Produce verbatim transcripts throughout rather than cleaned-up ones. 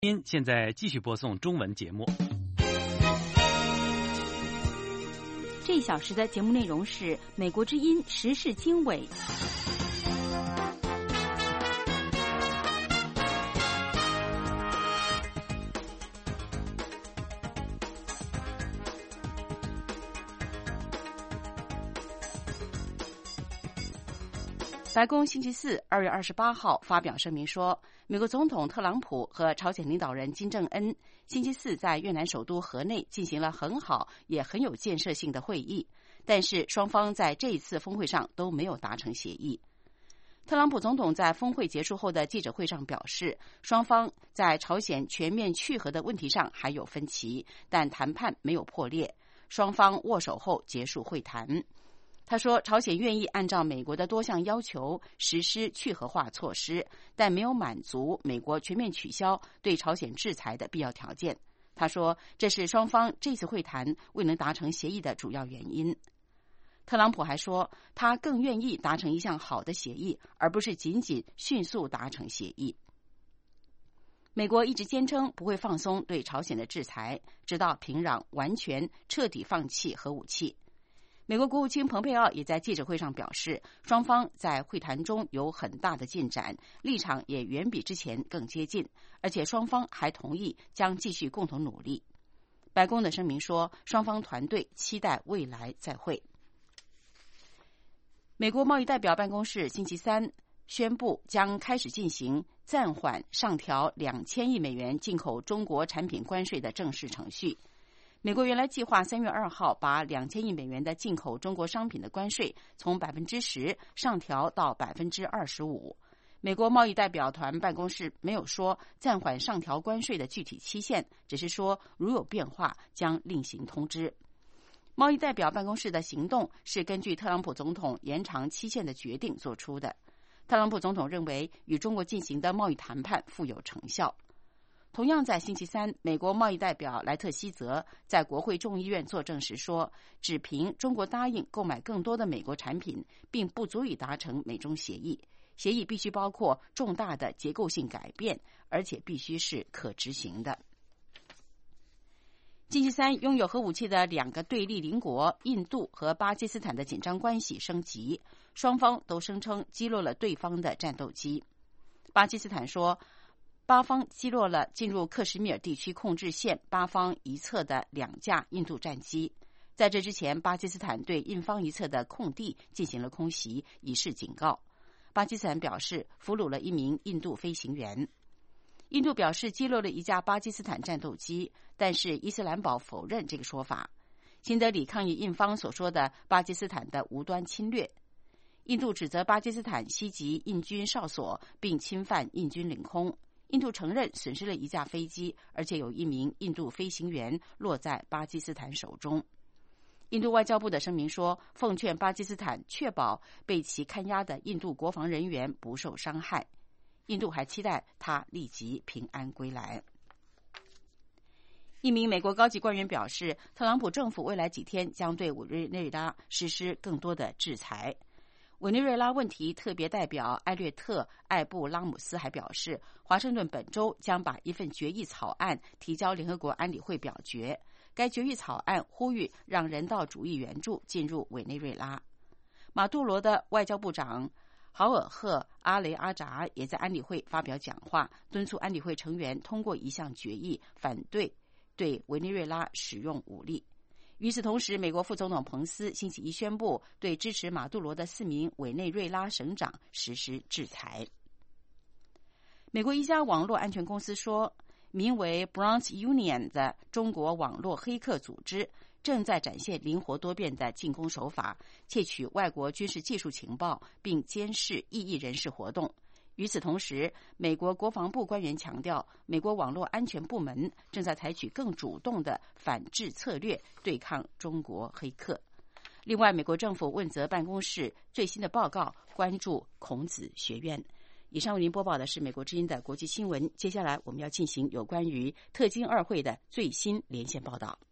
您现在继续播送中文节目。 这一小时的节目内容是美国之音时事经纬。白宫星期四二月二十八号发表声明说，美国总统特朗普和朝鲜领导人金正恩星期四在越南首都河内进行了很好也很有建设性的会议，但是双方在这一次峰会上都没有达成协议。特朗普总统在峰会结束后的记者会上表示，双方在朝鲜全面去核的问题上还有分歧，但谈判没有破裂，双方握手后结束会谈。他说，朝鲜愿意按照美国的多项要求实施去核化措施，但没有满足美国全面取消对朝鲜制裁的必要条件。他说，这是双方这次会谈未能达成协议的主要原因。特朗普还说，他更愿意达成一项好的协议，而不是仅仅迅速达成协议。美国一直坚称不会放松对朝鲜的制裁，直到平壤完全彻底放弃核武器。美国国务卿蓬佩奥也在记者会上表示，双方在会谈中有很大的进展，立场也远比之前更接近，而且双方还同意将继续共同努力。白宫的声明说，双方团队期待未来再会。美国贸易代表办公室星期三宣布将开始进行暂缓上调两千亿美元进口中国产品关税的正式程序。美国原来计划三月二号把两千亿美元的进口中国商品的关税从百分之十上调到百分之二十五。美国贸易代表团办公室没有说暂缓上调关税的具体期限，只是说如有变化将另行通知。贸易代表办公室的行动是根据特朗普总统延长期限的决定做出的。特朗普总统认为与中国进行的贸易谈判富有成效。同样在星期三，美国贸易代表莱特希泽在国会众议院作证时说，只凭中国答应购买更多的美国产品，并不足以达成美中协议。协议必须包括重大的结构性改变，而且必须是可执行的。星期三，拥有核武器的两个对立邻国印度和巴基斯坦的紧张关系升级，双方都声称击落了对方的战斗机。巴基斯坦说，巴方击落了进入克什米尔地区控制线巴方一侧的两架印度战机。在这之前，巴基斯坦对印方一侧的空地进行了空袭，以示警告。巴基斯坦表示俘虏了一名印度飞行员。印度表示击落了一架巴基斯坦战斗机，但是伊斯兰堡否认这个说法。新德里抗议印方所说的巴基斯坦的无端侵略。印度指责巴基斯坦袭击印军哨所并侵犯印军领空。印度承认损失了一架飞机，而且有一名印度飞行员落在巴基斯坦手中。印度外交部的声明说，奉劝巴基斯坦确保被其看押的印度国防人员不受伤害。印度还期待他立即平安归来。一名美国高级官员表示，特朗普政府未来几天将对委内瑞拉实施更多的制裁。委内瑞拉问题特别代表艾略特·艾布拉姆斯还表示，华盛顿本周将把一份决议草案提交联合国安理会表决。该决议草案呼吁让人道主义援助进入委内瑞拉。马杜罗的外交部长豪尔赫·阿雷阿扎也在安理会发表讲话，敦促安理会成员通过一项决议，反对对委内瑞拉使用武力。与此同时，美国副总统彭斯星期一宣布对支持马杜罗的四名委内瑞拉省长实施制裁。美国一家网络安全公司说，名为 Bronze Union 的中国网络黑客组织正在展现灵活多变的进攻手法，窃取外国军事技术情报，并监视异议人士活动。与此同时，美国国防部官员强调，美国网络安全部门正在采取更主动的反制策略，对抗中国黑客。另外，美国政府问责办公室最新的报告关注孔子学院。以上为您播报的是美国之音的国际新闻。接下来我们要进行有关于特金二会的最新连线报道。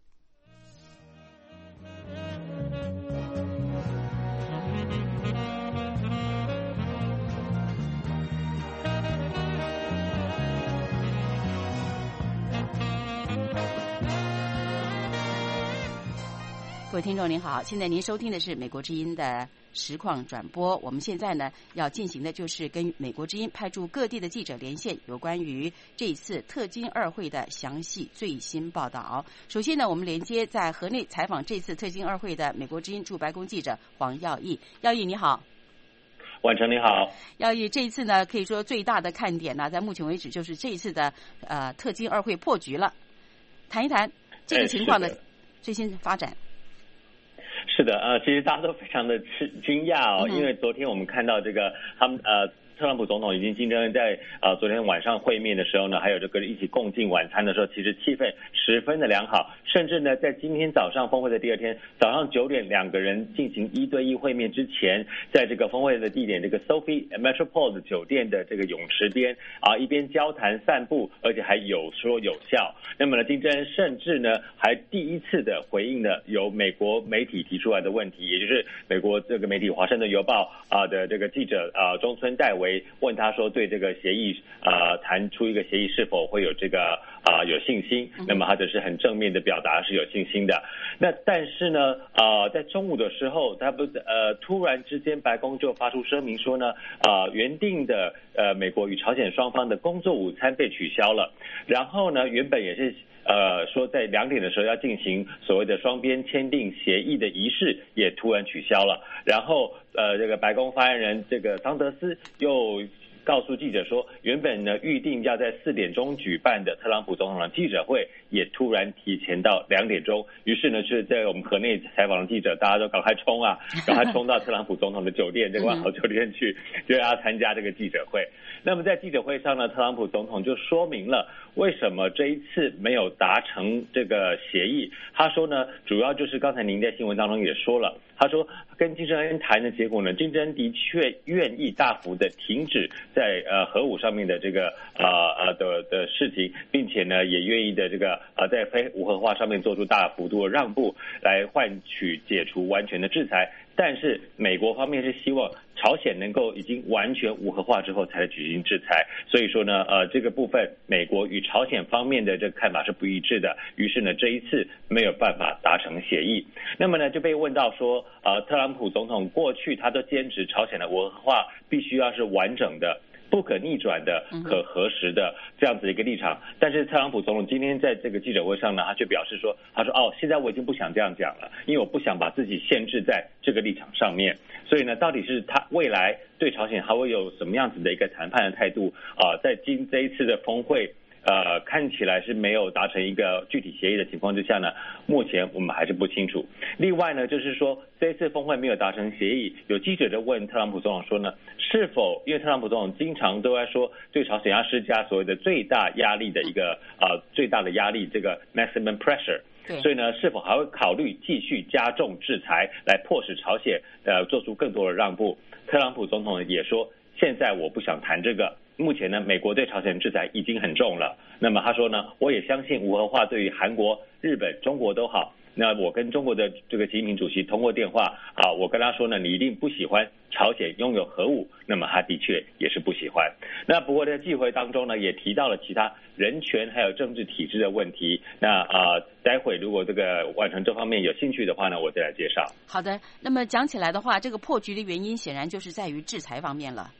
各位听众您好，现在您收听的是美国之音的实况转播。我们现在呢要进行的就是跟美国之音派驻各地的记者连线，有关于这一次特金二会的详细最新报道。首先呢，我们连接在河内采访这次特金二会的美国之音驻白宫记者黄耀义。耀义你好。 婉成你好。 耀义，这一次呢可以说最大的看点呢，在目前为止就是这一次的呃特金二会破局了，谈一谈这个情况的最新发展。 是的，呃，其实大家都非常的吃惊讶哦，因为昨天我们看到这个他们呃。特朗普总统以及金正恩在呃昨天晚上会面的时候呢，还有这个一起共进晚餐的时候，其实气氛十分的良好，甚至呢在今天早上峰会的第二天早上九点，两个人进行一对一会面之前，在这个峰会的地点这个 Sophie Metropole 酒店的这个泳池边啊，一边交谈散步，而且还有说有笑。那么呢，金正恩甚至呢还第一次的回应了由美国媒体提出来的问题，也就是美国这个媒体《华盛顿邮报》啊的这个记者啊中村戴维。问他说对这个协议呃谈出一个协议是否会有这个啊、呃、有信心，那么他只是很正面的表达是有信心的。那但是呢呃在中午的时候，他不呃突然之间白宫就发出声明说呢呃原定的呃美国与朝鲜双方的工作午餐被取消了，然后呢原本也是呃，说在两点的时候要进行所谓的双边签订协议的仪式，也突然取消了。然后，呃，这个白宫发言人这个桑德斯又告诉记者说，原本呢预定要在四点钟举办的特朗普总统的记者会，也突然提前到两点钟。于是呢，是在我们河内采访的记者，大家都赶快冲啊，赶快冲到特朗普总统的酒店，这个万豪酒店去，就要参加这个记者会。那么在记者会上呢，特朗普总统就说明了为什么这一次没有达成这个协议。他说呢，主要就是刚才您在新闻当中也说了，他说跟金正恩谈的结果呢，金正恩的确愿意大幅的停止在呃核武上面的这个呃呃的的事情，并且呢也愿意的这个呃在非无核化上面做出大幅度的让步，来换取解除完全的制裁。但是美国方面是希望朝鲜能够已经完全无核化之后才举行制裁，所以说呢，呃，这个部分美国与朝鲜方面的这个看法是不一致的，于是呢，这一次没有办法达成协议。那么呢，就被问到说，呃，特朗普总统过去他都坚持朝鲜的无核化必须要是完整的、不可逆转的、可核实的这样子一个立场，但是特朗普总统今天在这个记者会上呢，他却表示说，他说哦，现在我已经不想这样讲了，因为我不想把自己限制在这个立场上面。所以呢，到底是他未来对朝鲜还会有什么样子的一个谈判的态度啊、呃？在今这一次的峰会。呃，看起来是没有达成一个具体协议的情况之下呢，目前我们还是不清楚。另外呢，就是说这一次峰会没有达成协议，有记者就问特朗普总统说呢，是否因为特朗普总统经常都在说对朝鲜要施加所谓的最大压力的一个呃最大的压力这个 maximum pressure， 所以呢，是否还会考虑继续加重制裁来迫使朝鲜呃做出更多的让步？特朗普总统也说，现在我不想谈这个。目前呢，美国对朝鲜制裁已经很重了。那么他说呢，我也相信无核化对于韩国、日本、中国都好。那我跟中国的这个习近平主席通过电话啊，我跟他说呢，你一定不喜欢朝鲜拥有核武。那么他的确也是不喜欢。那不过在记者会当中呢，也提到了其他人权还有政治体制的问题。那啊、呃，待会如果这个完成这方面有兴趣的话呢，我再来介绍。 好的，那么讲起来的话，这个破局的原因显然就是在于制裁方面了。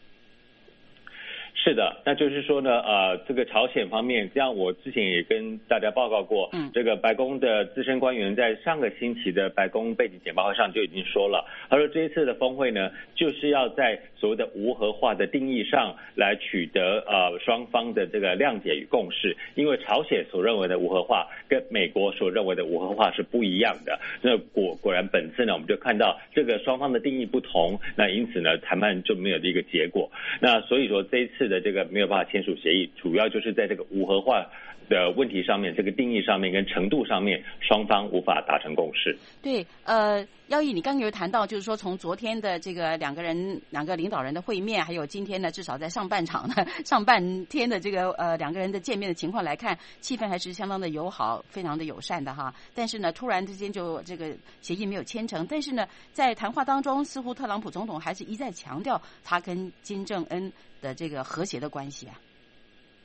是的，那就是说呢，呃，这个朝鲜方面，像我之前也跟大家报告过，嗯，这个白宫的资深官员在上个星期的白宫背景简报会上就已经说了，他说这一次的峰会呢，就是要在所谓的无核化的定义上来取得呃双方的这个谅解与共识，因为朝鲜所认为的无核化跟美国所认为的无核化是不一样的。那果果然本次呢，我们就看到这个双方的定义不同，那因此呢，谈判就没有一个结果。那所以说这一次的这个没有办法签署协议，主要就是在这个无核化的问题上面，这个定义上面跟程度上面，双方无法达成共识。 对，呃，耀义，你刚刚有谈到，就是说从昨天的这个两个人、两个领导人的会面，还有今天呢，至少在上半场呢、上半天的这个呃两个人的见面的情况来看，气氛还是相当的友好，非常的友善的哈。但是呢，突然之间就这个协议没有签成。但是呢，在谈话当中，似乎特朗普总统还是一再强调他跟金正恩的这个和谐的关系啊。 是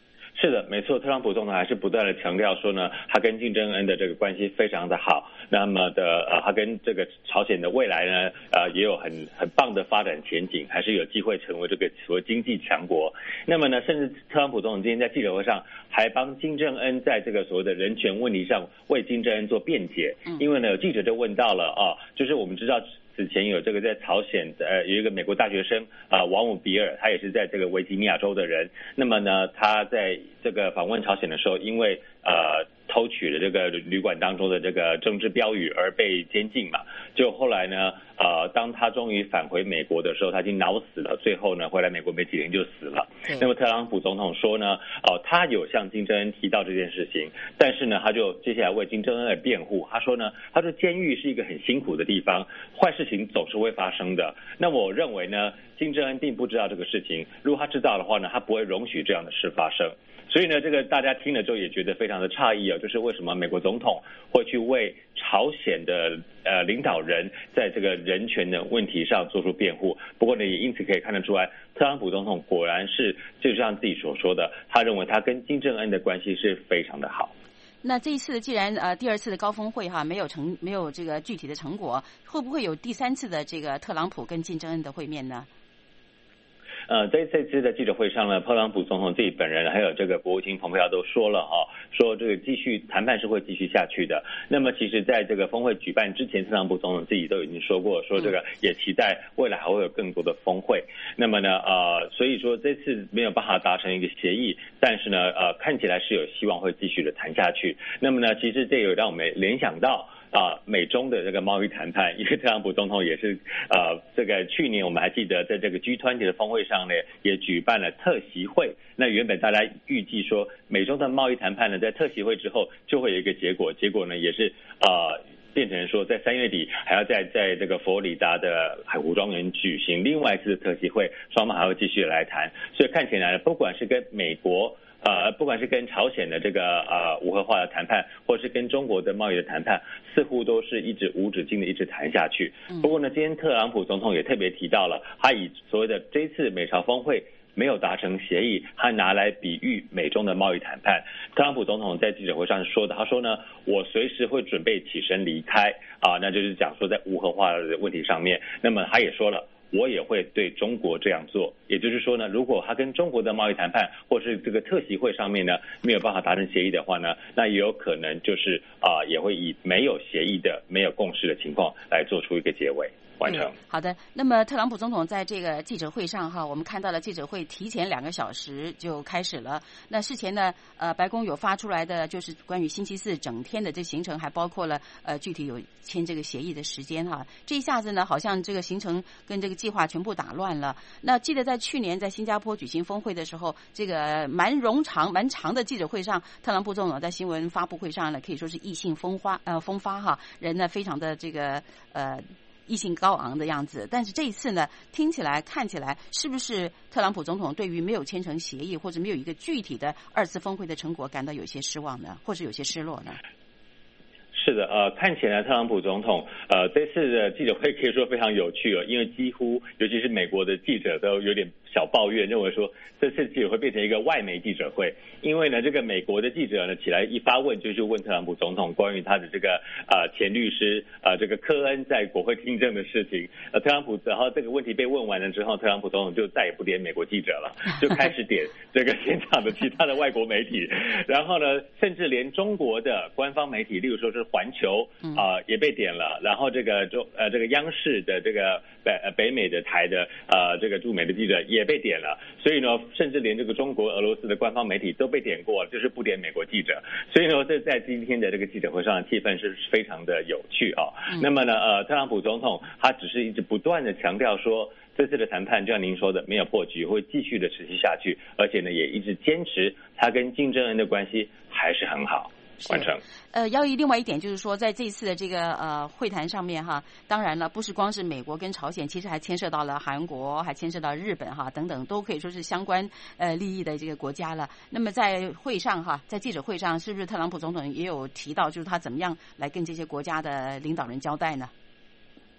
是的，没错，特朗普总统还是不断的强调说呢，他跟金正恩的这个关系非常的好，那么的呃，他跟这个朝鲜的未来呢，呃，也有很很棒的发展前景，还是有机会成为这个所谓经济强国。那么呢，甚至特朗普总统今天在记者会上还帮金正恩在这个所谓的人权问题上为金正恩做辩解，因为呢，有记者就问到了啊，就是我们知道。此前有这个在朝鲜呃有一个美国大学生啊、呃、王姆比尔，他也是在这个维吉尼亚州的人。那么呢，他在这个访问朝鲜的时候，因为呃偷取了这个旅馆当中的这个政治标语而被监禁嘛。就后来呢，呃，当他终于返回美国的时候，他已经脑死了。最后呢，回来美国没几天就死了。那么特朗普总统说呢，哦、呃，他有向金正恩提到这件事情，但是呢，他就接下来为金正恩而辩护。他说呢，他说监狱是一个很辛苦的地方，坏事情总是会发生的。那我认为呢，金正恩并不知道这个事情，如果他知道的话呢，他不会容许这样的事发生。所以呢，这个大家听了之后也觉得非常的诧异啊，就是为什么美国总统会去为朝鲜的呃领导人在这个人权的问题上做出辩护。不过呢，也因此可以看得出来，特朗普总统果然是就像自己所说的，他认为他跟金正恩的关系是非常的好。 那这一次既然呃第二次的高峰会哈没有成没有这个具体的成果，会不会有第三次的这个特朗普跟金正恩的会面呢？ 呃，在这次的记者会上呢，特朗普总统自己本人还有这个国务卿蓬佩奥都说了哈、哦，说这个继续谈判是会继续下去的。那么其实在这个峰会举办之前，特朗普总统自己都已经说过，说这个也期待未来还会有更多的峰会。那么呢，呃，所以说这次没有办法达成一个协议，但是呢，呃，看起来是有希望会继续的谈下去。那么呢，其实这有让我们联想到。啊，美中的这个贸易谈判，因为特朗普总统也是呃，这个去年我们还记得在这个 G 二十 的峰会上呢，也举办了特席会。那原本大家预计说，美中的贸易谈判呢，在特席会之后就会有一个结果，结果呢也是呃。变成说，在三月底还要在在这个佛罗里达的海湖庄园举行另外一次的特席会，双方还会继续来谈。所以看起来，不管是跟美国。呃，不管是跟朝鲜的这个呃无核化的谈判，或是跟中国的贸易的谈判，似乎都是一直无止境的一直谈下去。不过呢，今天特朗普总统也特别提到了，他以所谓的这一次美朝峰会没有达成协议，他拿来比喻美中的贸易谈判。特朗普总统在记者会上说的，他说呢，我随时会准备起身离开啊，那就是讲说在无核化的问题上面。那么他也说了。我也会对中国这样做，也就是说呢，如果他跟中国的贸易谈判或是这个特席会上面呢没有办法达成协议的话呢，那也有可能就是啊、呃，也会以没有协议的、没有共识的情况来做出一个结尾。完成、嗯、 好的。那么特朗普总统在这个记者会上哈，我们看到了记者会提前两个小时就开始了。那事前呢，呃，白宫有发出来的就是关于星期四整天的这行程，还包括了呃具体有签这个协议的时间哈。这一下子呢，好像这个行程跟这个计划全部打乱了。那记得在去年在新加坡举行峰会的时候，这个蛮冗长、蛮长的记者会上，特朗普总统在新闻发布会上呢，可以说是意兴风发呃风发哈，人呢非常的这个呃。意兴高昂的样子，但是这一次呢，听起来看起来是不是特朗普总统对于没有签成协议或者没有一个具体的二次峰会的成果感到有些失望呢，或者有些失落呢？ 是的，呃，看起来特朗普总统，呃，这次的记者会可以说非常有趣哦，因为几乎，尤其是美国的记者都有点小抱怨，认为说这次记者会变成一个外媒记者会，因为呢，这个美国的记者呢起来一发问就是问特朗普总统关于他的这个呃前律师呃这个科恩在国会听证的事情，呃，特朗普然后这个问题被问完了之后，特朗普总统就再也不点美国记者了，就开始点这个现场的其他的外国媒体，然后呢，甚至连中国的官方媒体，例如说是环球啊、呃、也被点了，然后这个中呃这个央视的这个北呃北美的台的呃这个驻美的记者也被点了，所以呢，甚至连这个中国俄罗斯的官方媒体都被点过，就是不点美国记者，所以呢，这在今天的这个记者会上的气氛是非常的有趣啊、哦。嗯、那么呢，呃，特朗普总统他只是一直不断的强调说，这次的谈判就像您说的没有破局，会继续的持续下去，而且呢，也一直坚持他跟金正恩的关系还是很好。完成。 呃，要另外一点就是说，在这次的这个呃会谈上面哈，当然了，不是光是美国跟朝鲜，其实还牵涉到了韩国，还牵涉到日本哈等等，都可以说是相关呃利益的这个国家了。那么在会上哈，在记者会上，是不是特朗普总统也有提到，就是他怎么样来跟这些国家的领导人交代呢？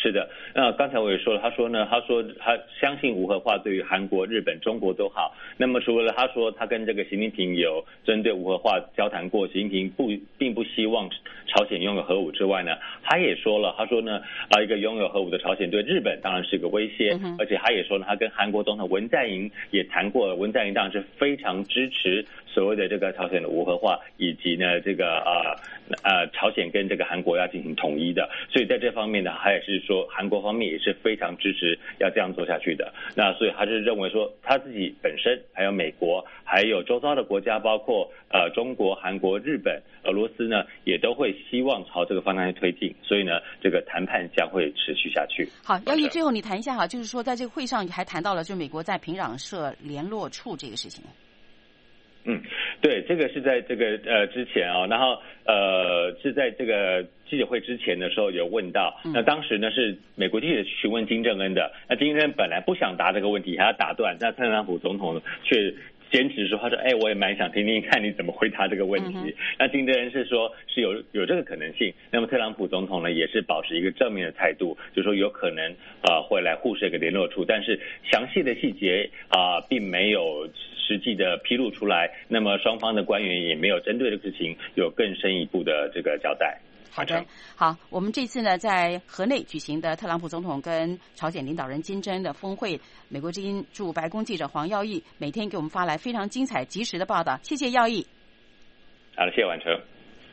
是的，那刚才我也说了，他说呢，他说他相信无核化对于韩国、日本、中国都好。那么除了他说他跟这个习近平有针对无核化交谈过，习近平不并不希望朝鲜拥有核武之外呢，他也说了，他说呢，啊，一个拥有核武的朝鲜对日本当然是个威胁，嗯、而且他也说呢，他跟韩国总统文在寅也谈过，文在寅当然是非常支持所谓的这个朝鲜的无核化，以及呢这个呃呃朝鲜跟这个韩国要进行统一的，所以在这方面呢，他也是说韩国方面也是非常支持要这样做下去的。那所以他是认为说他自己本身还有美国还有周遭的国家，包括呃中国、韩国、日本、俄罗斯呢，也都会希望朝这个方向去推进，所以呢这个谈判将会持续下去。 好，姚毅，最后你谈一下哈，就是说在这个会上还谈到了就美国在平壤设联络处这个事情。 嗯，对，这个是在这个呃之前啊、哦，然后呃是在这个记者会之前的时候有问到，那当时呢是美国记者询问金正恩的，那金正恩本来不想答这个问题，还要打断，那特朗普总统却坚持说，他说，哎，我也蛮想听听看你怎么回答这个问题。嗯、那金正恩是说是有有这个可能性，那么特朗普总统呢也是保持一个正面的态度，就说有可能呃会来互设一个联络处，但是详细的细节啊、呃、并没有实际的披露出来，那么双方的官员也没有针对这个事情有更深一步的这个交代。 好的，好，我们这次呢在河内举行的特朗普总统跟朝鲜领导人金正恩的峰会，美国之音驻白宫记者黄耀毅每天给我们发来非常精彩及时的报道，谢谢耀毅。 好的，谢谢婉成。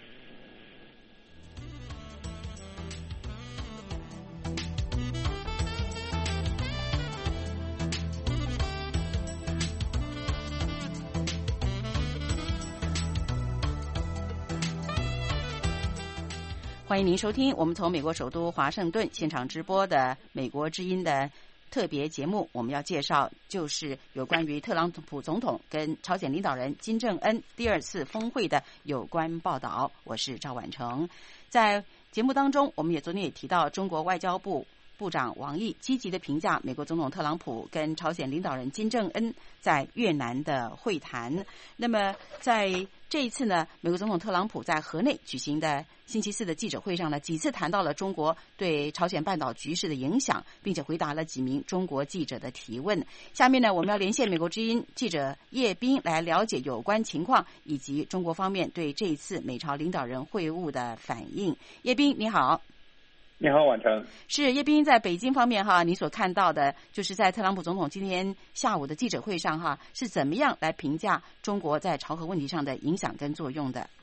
欢迎您收听我们从美国首都华盛顿现场直播的美国之音的特别节目。我们要介绍就是有关于特朗普总统跟朝鲜领导人金正恩第二次峰会的有关报道。我是赵婉成。在节目当中，我们也昨天也提到中国外交部部长王毅积极的评价美国总统特朗普跟朝鲜领导人金正恩在越南的会谈。那么在这一次呢，美国总统特朗普在河内举行的星期四的记者会上呢，几次谈到了中国对朝鲜半岛局势的影响，并且回答了几名中国记者的提问。下面呢，我们要连线美国之音记者叶斌来了解有关情况以及中国方面对这一次美朝领导人会晤的反应。叶斌，你好。 你好，婉成。 是叶斌，在北京方面哈，你所看到的就是在特朗普总统今天下午的记者会上哈，是怎么样来评价中国在朝核问题上的影响跟作用的？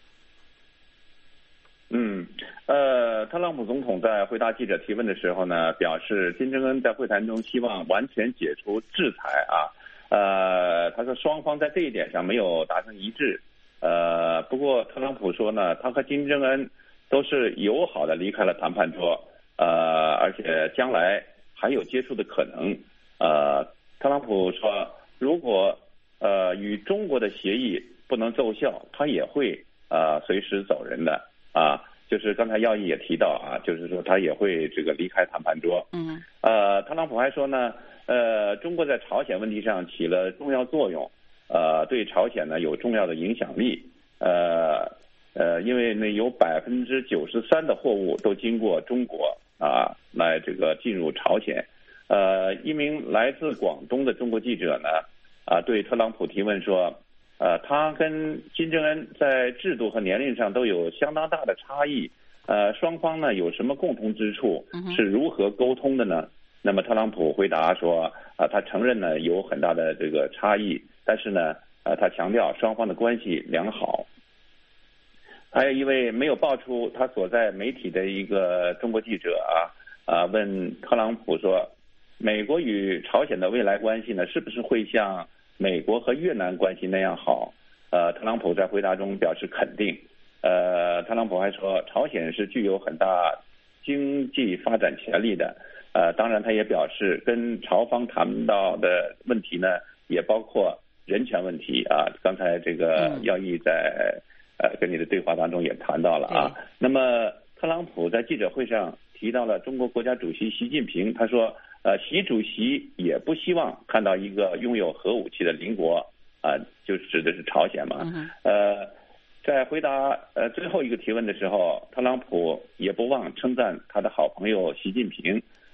嗯，呃，特朗普总统在回答记者提问的时候呢，表示金正恩在会谈中希望完全解除制裁啊，呃，他说双方在这一点上没有达成一致，呃，不过特朗普说呢，他和金正恩都是友好的离开了谈判桌，呃，而且将来还有接触的可能。呃，特朗普说，如果呃与中国的协议不能奏效，他也会呃随时走人的啊。就是刚才耀毅也提到啊，就是说他也会这个离开谈判桌。 嗯。 呃，特朗普还说呢，呃，中国在朝鲜问题上起了重要作用，呃，对朝鲜呢有重要的影响力，呃。呃，因为呢，有百分之九十三的货物都经过中国啊，来这个进入朝鲜。呃，一名来自广东的中国记者呢，啊，对特朗普提问说，呃，他跟金正恩在制度和年龄上都有相当大的差异，呃，双方呢有什么共同之处，是如何沟通的呢？那么特朗普回答说，啊，他承认呢有很大的这个差异，但是呢，呃，他强调双方的关系良好。还有一位没有爆出他所在媒体的一个中国记者啊啊问特朗普说，美国与朝鲜的未来关系呢，是不是会像美国和越南关系那样好？呃，特朗普在回答中表示肯定。呃，特朗普还说，朝鲜是具有很大经济发展潜力的。呃，当然他也表示，跟朝方谈到的问题呢，也包括人权问题啊。刚才这个耀毅在呃，跟你的对话当中也谈到了啊。那么，特朗普在记者会上提到了中国国家主席习近平，他说，呃，习主席也不希望看到一个拥有核武器的邻国，啊、呃，就指的是朝鲜嘛。 嗯、 呃，在回答呃最后一个提问的时候，特朗普也不忘称赞他的好朋友习近平，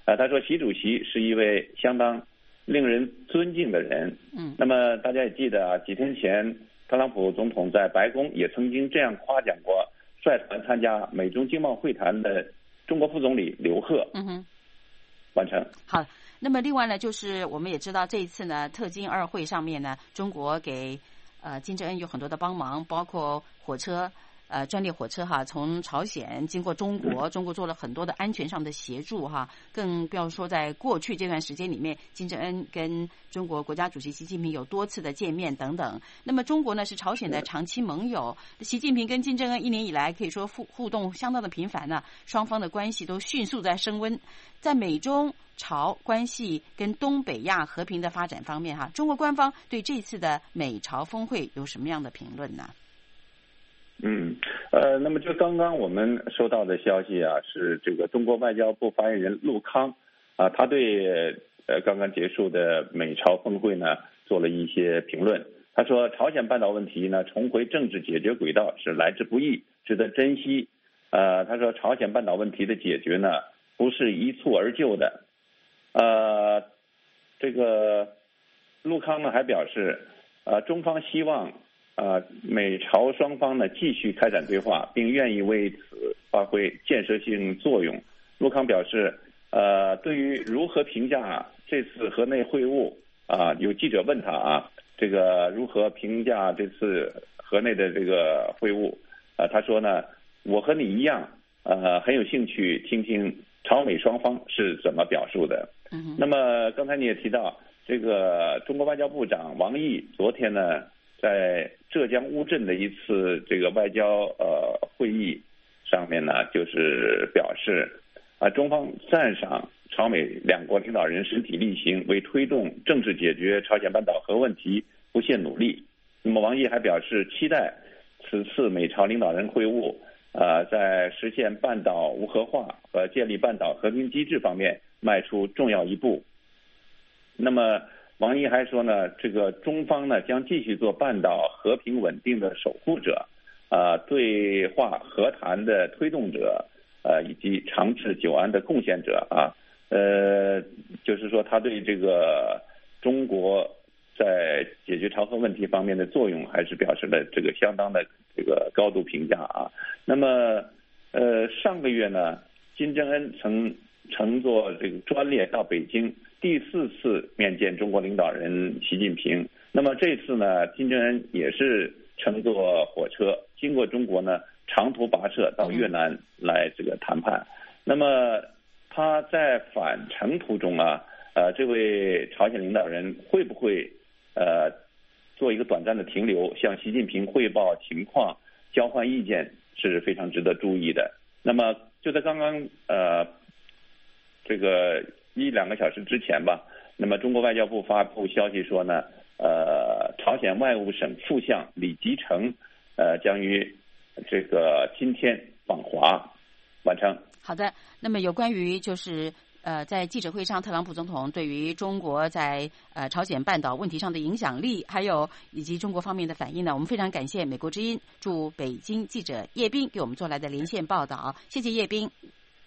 呃，他说习主席是一位相当令人尊敬的人。 嗯， 那么大家也记得啊，几天前特朗普总统在白宫也曾经这样夸奖过率团参加美中经贸会谈的中国副总理刘鹤。 嗯哼， 完成。 好，那么另外呢，就是我们也知道这一次呢，特金二会上面呢，中国给呃金正恩有很多的帮忙，包括火车。呃，专列火车哈，从朝鲜经过中国，中国做了很多的安全上的协助哈，更不要说在过去这段时间里面，金正恩跟中国国家主席习近平有多次的见面等等。那么中国呢是朝鲜的长期盟友，习近平跟金正恩一年以来可以说互互动相当的频繁呢，双方的关系都迅速在升温。在美中朝关系跟东北亚和平的发展方面哈，中国官方对这次的美朝峰会有什么样的评论呢？ 嗯，呃，那么就刚刚我们收到的消息啊，是这个中国外交部发言人陆康啊，他对呃刚刚结束的美朝峰会呢做了一些评论。他说，朝鲜半岛问题呢重回政治解决轨道是来之不易，值得珍惜。呃，他说，朝鲜半岛问题的解决呢不是一蹴而就的。呃，这个陆康呢还表示，呃，中方希望。呃，美朝双方呢继续开展对话，并愿意为此发挥建设性作用。陆康表示，呃，对于如何评价这次河内会晤啊，有记者问他啊，这个如何评价这次河内的这个会晤？啊，他说呢，我和你一样，呃，很有兴趣听听朝美双方是怎么表述的。 嗯， 那么刚才你也提到，这个中国外交部长王毅昨天呢。在浙江乌镇的一次这个外交呃会议上面呢，就是表示啊，中方赞赏朝美两国领导人身体力行，为推动政治解决朝鲜半岛核问题不懈努力。那么王毅还表示，期待此次美朝领导人会晤啊、呃，在实现半岛无核化和建立半岛和平机制方面迈出重要一步。那么。王毅还说呢，这个中方呢将继续做半岛和平稳定的守护者，啊、呃，对话和谈的推动者，呃，以及长治久安的贡献者啊，呃，就是说他对这个中国在解决朝核问题方面的作用，还是表示了这个相当的这个高度评价啊。那么，呃，上个月呢，金正恩曾乘坐这个专列到北京。第四次面见中国领导人习近平，那么这次呢，金正恩也是乘坐火车经过中国呢，长途跋涉到越南来这个谈判。那么他在返程途中啊，呃，这位朝鲜领导人会不会呃做一个短暂的停留，向习近平汇报情况、交换意见，是非常值得注意的。那么就在刚刚呃这个。一两个小时之前吧，那么中国外交部发布消息说呢，呃，朝鲜外务省副相李吉成，呃，将于这个今天访华，完成。 好的，那么有关于就是呃，在记者会上，特朗普总统对于中国在呃朝鲜半岛问题上的影响力，还有以及中国方面的反应呢，我们非常感谢美国之音驻北京记者叶斌给我们做来的连线报道，谢谢叶斌。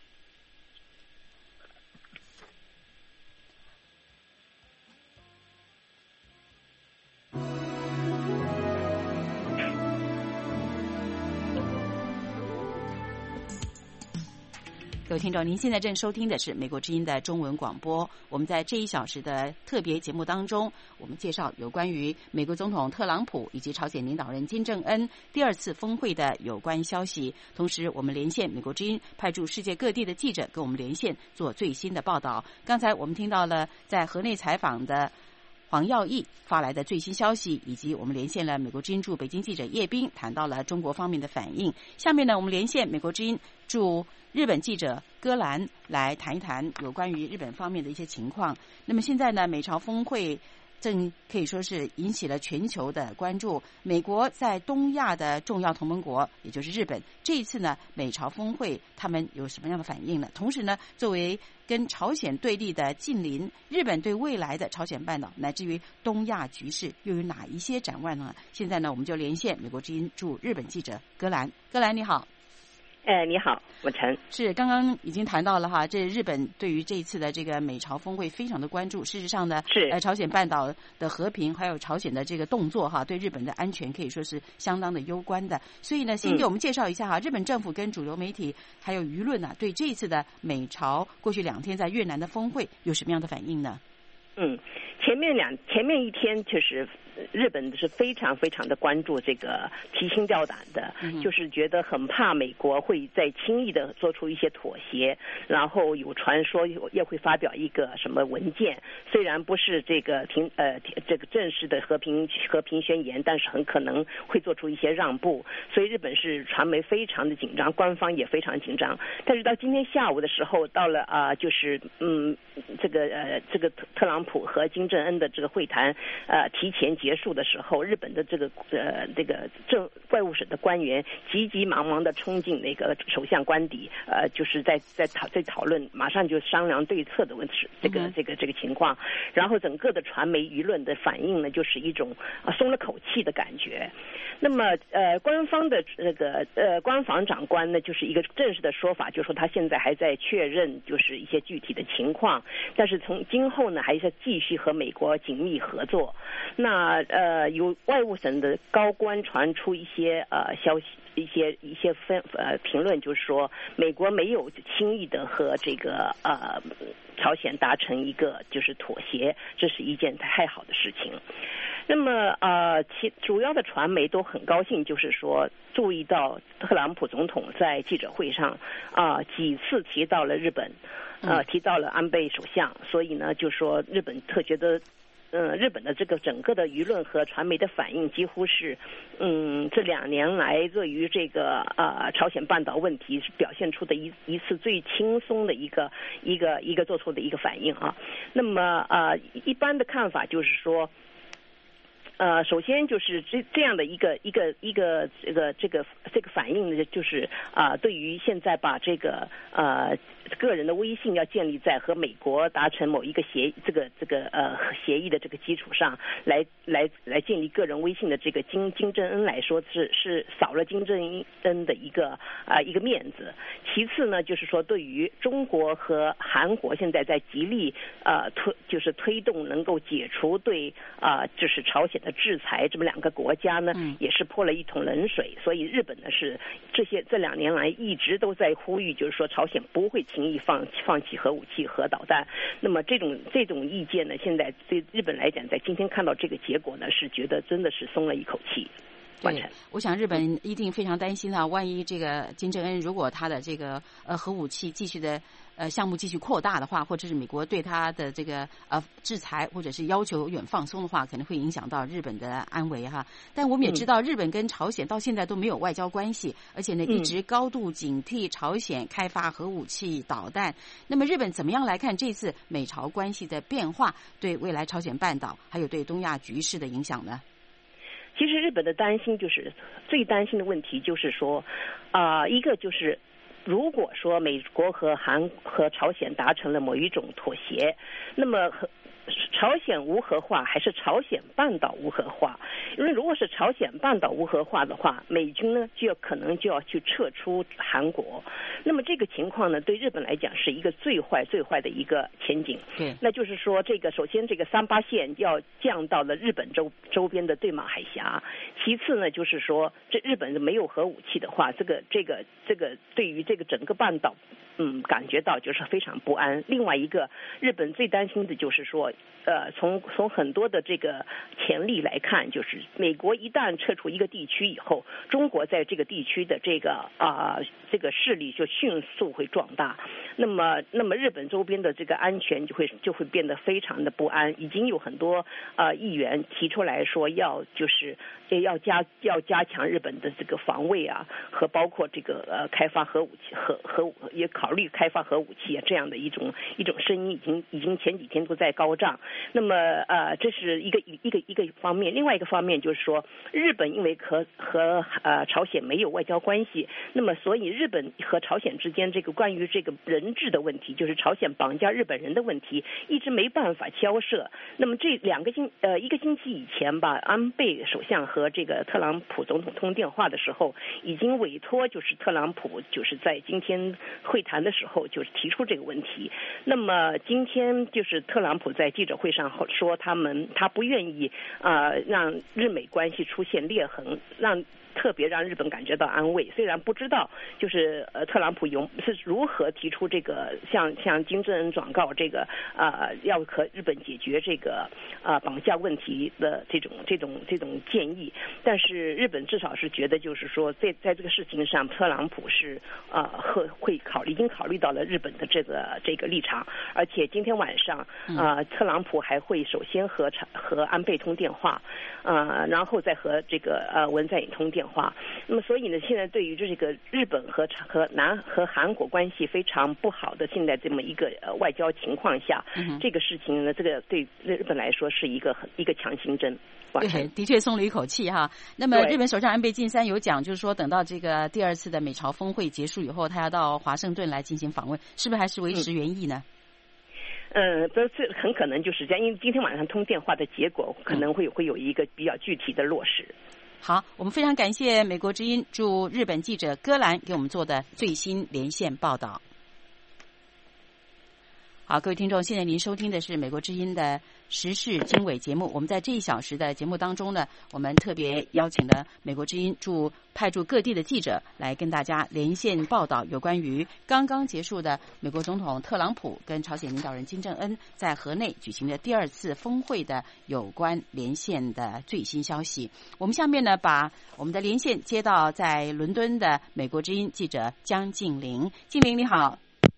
各位听众，您现在正收听的是美国之音的中文广播。我们在这一小时的特别节目当中，我们介绍有关于美国总统特朗普以及朝鲜领导人金正恩第二次峰会的有关消息。同时，我们连线美国之音派驻世界各地的记者跟我们连线做最新的报道。刚才我们听到了在河内采访的黄耀义发来的最新消息，以及我们连线了美国之音驻北京记者叶斌，谈到了中国方面的反应。下面呢，我们连线美国之音驻日本记者戈兰来谈一谈有关于日本方面的一些情况。那么现在呢，美朝峰会正可以说是引起了全球的关注。美国在东亚的重要同盟国，也就是日本，这一次呢，美朝峰会他们有什么样的反应呢？同时呢，作为跟朝鲜对立的近邻，日本对未来的朝鲜半岛乃至于东亚局势又有哪一些展望呢？现在呢，我们就连线美国之音驻日本记者戈兰。戈兰你好。 哎，你好，我陈。 是刚刚已经谈到了哈，这日本对于这一次的这个美朝峰会非常的关注。事实上呢， 是呃，朝鲜半岛的和平还有朝鲜的这个动作哈，对日本的安全可以说是相当的攸关的。所以呢，先给我们介绍一下哈，嗯、日本政府跟主流媒体还有舆论呢、啊，对这一次的美朝过去两天在越南的峰会有什么样的反应呢？ 嗯，前面两前面一天确实。日本是非常非常的关注这个提心吊胆的，嗯、就是觉得很怕美国会再轻易的做出一些妥协，然后有传说也会发表一个什么文件，虽然不是这个停呃这个正式的和平和平宣言，但是很可能会做出一些让步，所以日本是传媒非常的紧张，官方也非常紧张。但是到今天下午的时候，到了啊、呃、就是嗯这个呃这个特朗普和金正恩的这个会谈呃提前结。结束的时候，日本的这个呃这个政外务省的官员急急忙忙的冲进那个首相官邸，呃，就是在在讨在讨论，马上就商量对策的问题，这个这个这个情况。然后整个的传媒舆论的反应呢，就是一种啊松了口气的感觉。那么呃，官方的这个呃官房长官呢，就是一个正式的说法，就是说他现在还在确认，就是一些具体的情况，但是从今后呢，还是继续和美国紧密合作。那呃，有外务省的高官传出一些呃消息，一些一些分呃评论，就是说美国没有轻易的和这个呃朝鲜达成一个就是妥协，这是一件太好的事情。那么呃，其主要的传媒都很高兴，就是说注意到特朗普总统在记者会上啊、呃、几次提到了日本，呃提到了安倍首相，所以呢，就说日本特觉得。嗯，日本的这个整个的舆论和传媒的反应几乎是，嗯，这两年来对于这个呃朝鲜半岛问题表现出的一一次最轻松的一个一个一个做出的一个反应啊。那么呃，一般的看法就是说。呃，首先就是这这样的一个一个一个这个这个这个反应呢，就是啊、呃，对于现在把这个呃个人的微信要建立在和美国达成某一个协这个这个呃协议的这个基础上，来来来建立个人微信的这个金金正恩来说是是扫了金正恩的一个啊、呃、一个面子。其次呢，就是说对于中国和韩国现在在极力呃推就是推动能够解除对啊、呃、就是朝鲜的制裁，这么两个国家呢，也是泼了一桶冷水。所以日本呢是这些这两年来一直都在呼吁，就是说朝鲜不会轻易放放弃核武器、核导弹。那么这种这种意见呢，现在对日本来讲，在今天看到这个结果呢，是觉得真的是松了一口气。 对，我想日本一定非常担心啊，万一这个金正恩如果他的这个呃核武器继续的呃项目继续扩大的话，或者是美国对他的这个呃制裁或者是要求远放松的话，可能会影响到日本的安危哈。但我们也知道，日本跟朝鲜到现在都没有外交关系，而且呢一直高度警惕朝鲜开发核武器、导弹。那么日本怎么样来看这次美朝关系的变化对未来朝鲜半岛还有对东亚局势的影响呢？ 其实日本的担心就是最担心的问题就是说，啊、呃，一个就是如果说美国和韩和朝鲜达成了某一种妥协，那么和朝鲜无核化还是朝鲜半岛无核化？因为如果是朝鲜半岛无核化的话，美军呢就要可能就要去撤出韩国。那么这个情况呢，对日本来讲是一个最坏最坏的一个前景。 对， 那就是说，这个首先这个三八线要降到了日本周周边的对马海峡。其次呢，就是说这日本没有核武器的话，这个这个这个对于这个整个半岛。嗯，感觉到就是非常不安。另外一个，日本最担心的就是说，呃，从从很多的这个潜力来看，就是美国一旦撤出一个地区以后，中国在这个地区的这个啊、呃、这个势力就迅速会壮大。那么，那么日本周边的这个安全就会就会变得非常的不安。已经有很多呃议员提出来说，要就是要加要加强日本的这个防卫啊，和包括这个呃开发核武器、核核也考。 考虑开发核武器啊这样的一种一种声音已经已经前几天都在高涨。那么呃这是一个一个一个方面，另外一个方面就是说日本因为和和呃朝鲜没有外交关系，那么所以日本和朝鲜之间这个关于这个人质的问题，就是朝鲜绑架日本人的问题，一直没办法交涉。那么这两个星呃一个星期以前吧，安倍首相和这个特朗普总统通电话的时候，已经委托就是特朗普就是在今天会谈的时候就是提出这个问题。那么今天就是特朗普在记者会上说，他们他不愿意啊、呃、让日美关系出现裂痕，让特别让日本感觉到安慰。虽然不知道就是呃特朗普有是如何提出这个向向金正恩转告这个呃要和日本解决这个呃绑架问题的这种这种这种建议，但是日本至少是觉得就是说在在这个事情上，特朗普是呃会会考虑已经考虑到了日本的这个这个立场，而且今天晚上呃特朗普还会首先和和安倍通电话，呃然后再和这个呃文在寅通电话。那么所以呢，现在对于这个日本和和南和韩国关系非常不好的现在这么一个呃外交情况下，嗯、这个事情呢，这个对日本来说是一个一个强心针。 对，的确松了一口气哈。那么日本首相安倍晋三有讲，就是说等到这个第二次的美朝峰会结束以后，他要到华盛顿来进行访问，是不是还是维持原意呢？ 嗯，这这很可能就是这样，因为今天晚上通电话的结果可能会有、嗯、会有一个比较具体的落实。 好，我们非常感谢美国之音驻日本记者戈兰给我们做的最新连线报道。好，各位听众，现在您收听的是美国之音的时事经纬节目。我们在这一小时的节目当中呢，我们特别邀请了美国之音驻派驻各地的记者来跟大家连线报道有关于刚刚结束的美国总统特朗普跟朝鲜领导人金正恩在河内举行的第二次峰会的有关连线的最新消息。我们下面呢，把我们的连线接到在伦敦的美国之音记者江静玲。静玲你好。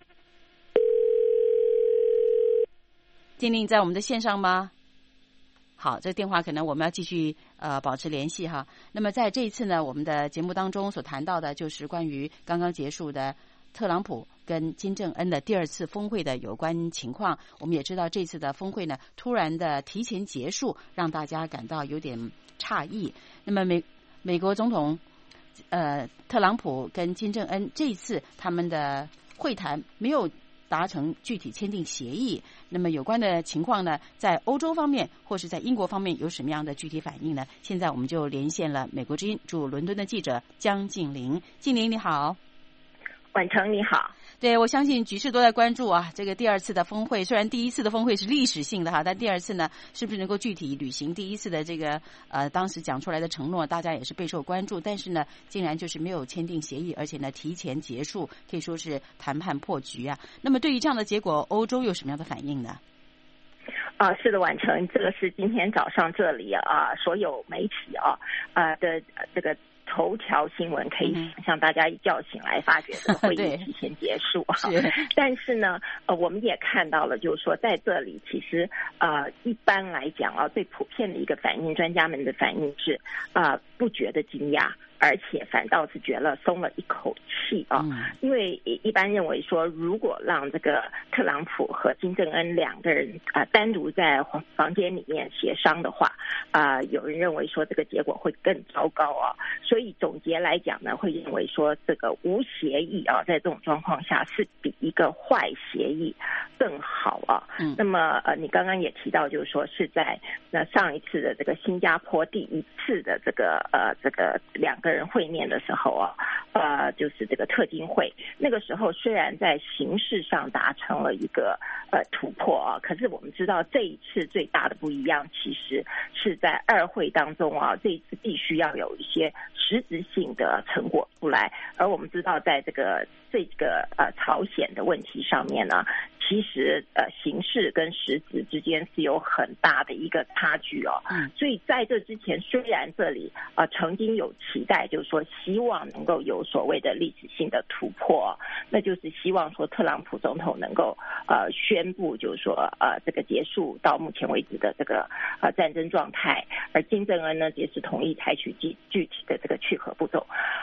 静玲在我们的线上吗？好，这个电话可能我们要继续呃保持联系哈。那么在这一次呢，我们的节目当中所谈到的就是关于刚刚结束的特朗普跟金正恩的第二次峰会的有关情况。我们也知道这次的峰会呢，突然的提前结束，让大家感到有点诧异。那么美美国总统呃特朗普跟金正恩这一次他们的会谈没有达成具体签订协议，那么有关的情况呢，在欧洲方面或是在英国方面有什么样的具体反应呢？现在我们就连线了美国之音驻伦敦的记者江静玲。静玲你好。 婉成你好。 对，我相信局势都在关注啊，这个第二次的峰会，虽然第一次的峰会是历史性的哈，但第二次呢，是不是能够具体履行第一次的这个呃当时讲出来的承诺，大家也是备受关注。但是呢，竟然就是没有签订协议，而且呢提前结束，可以说是谈判破局啊。那么对于这样的结果，欧洲有什么样的反应呢？ 啊，是的，婉成，这个是今天早上这里啊，所有媒体啊啊的这个头条新闻，可以想象大家一觉醒来发觉这个会议提前结束啊。但是呢，呃，我们也看到了，就是说在这里，其实呃，一般来讲啊，最普遍的一个反应，专家们的反应是啊、呃，不觉得惊讶。而且反倒是觉得松了一口气啊，嗯、因为一般认为说，如果让这个特朗普和金正恩两个人啊、呃、单独在房间里面协商的话，啊、呃，有人认为说这个结果会更糟糕啊。所以总结来讲呢，会认为说这个无协议啊，在这种状况下是比一个坏协议更好啊。嗯、那么呃，你刚刚也提到，就是说是在那上一次的这个新加坡第一次的这个呃这个两个人会面的时候啊，呃，就是这个特金会，那个时候虽然在形式上达成了一个呃突破啊，可是我们知道这一次最大的不一样，其实是在二会当中啊，这一次必须要有一些实质性的成果出来，而我们知道在这个这个呃朝鲜的问题上面呢，其实呃形式跟实质之间是有很大的一个差距哦，嗯，所以在这之前，虽然这里呃曾经有期待，就是说希望能够有所谓的历史性的突破，那就是希望说特朗普总统能够呃宣布，就是说呃这个结束到目前为止的这个呃战争状态，而金正恩呢也是同意采取具具体的这个去核步骤，呃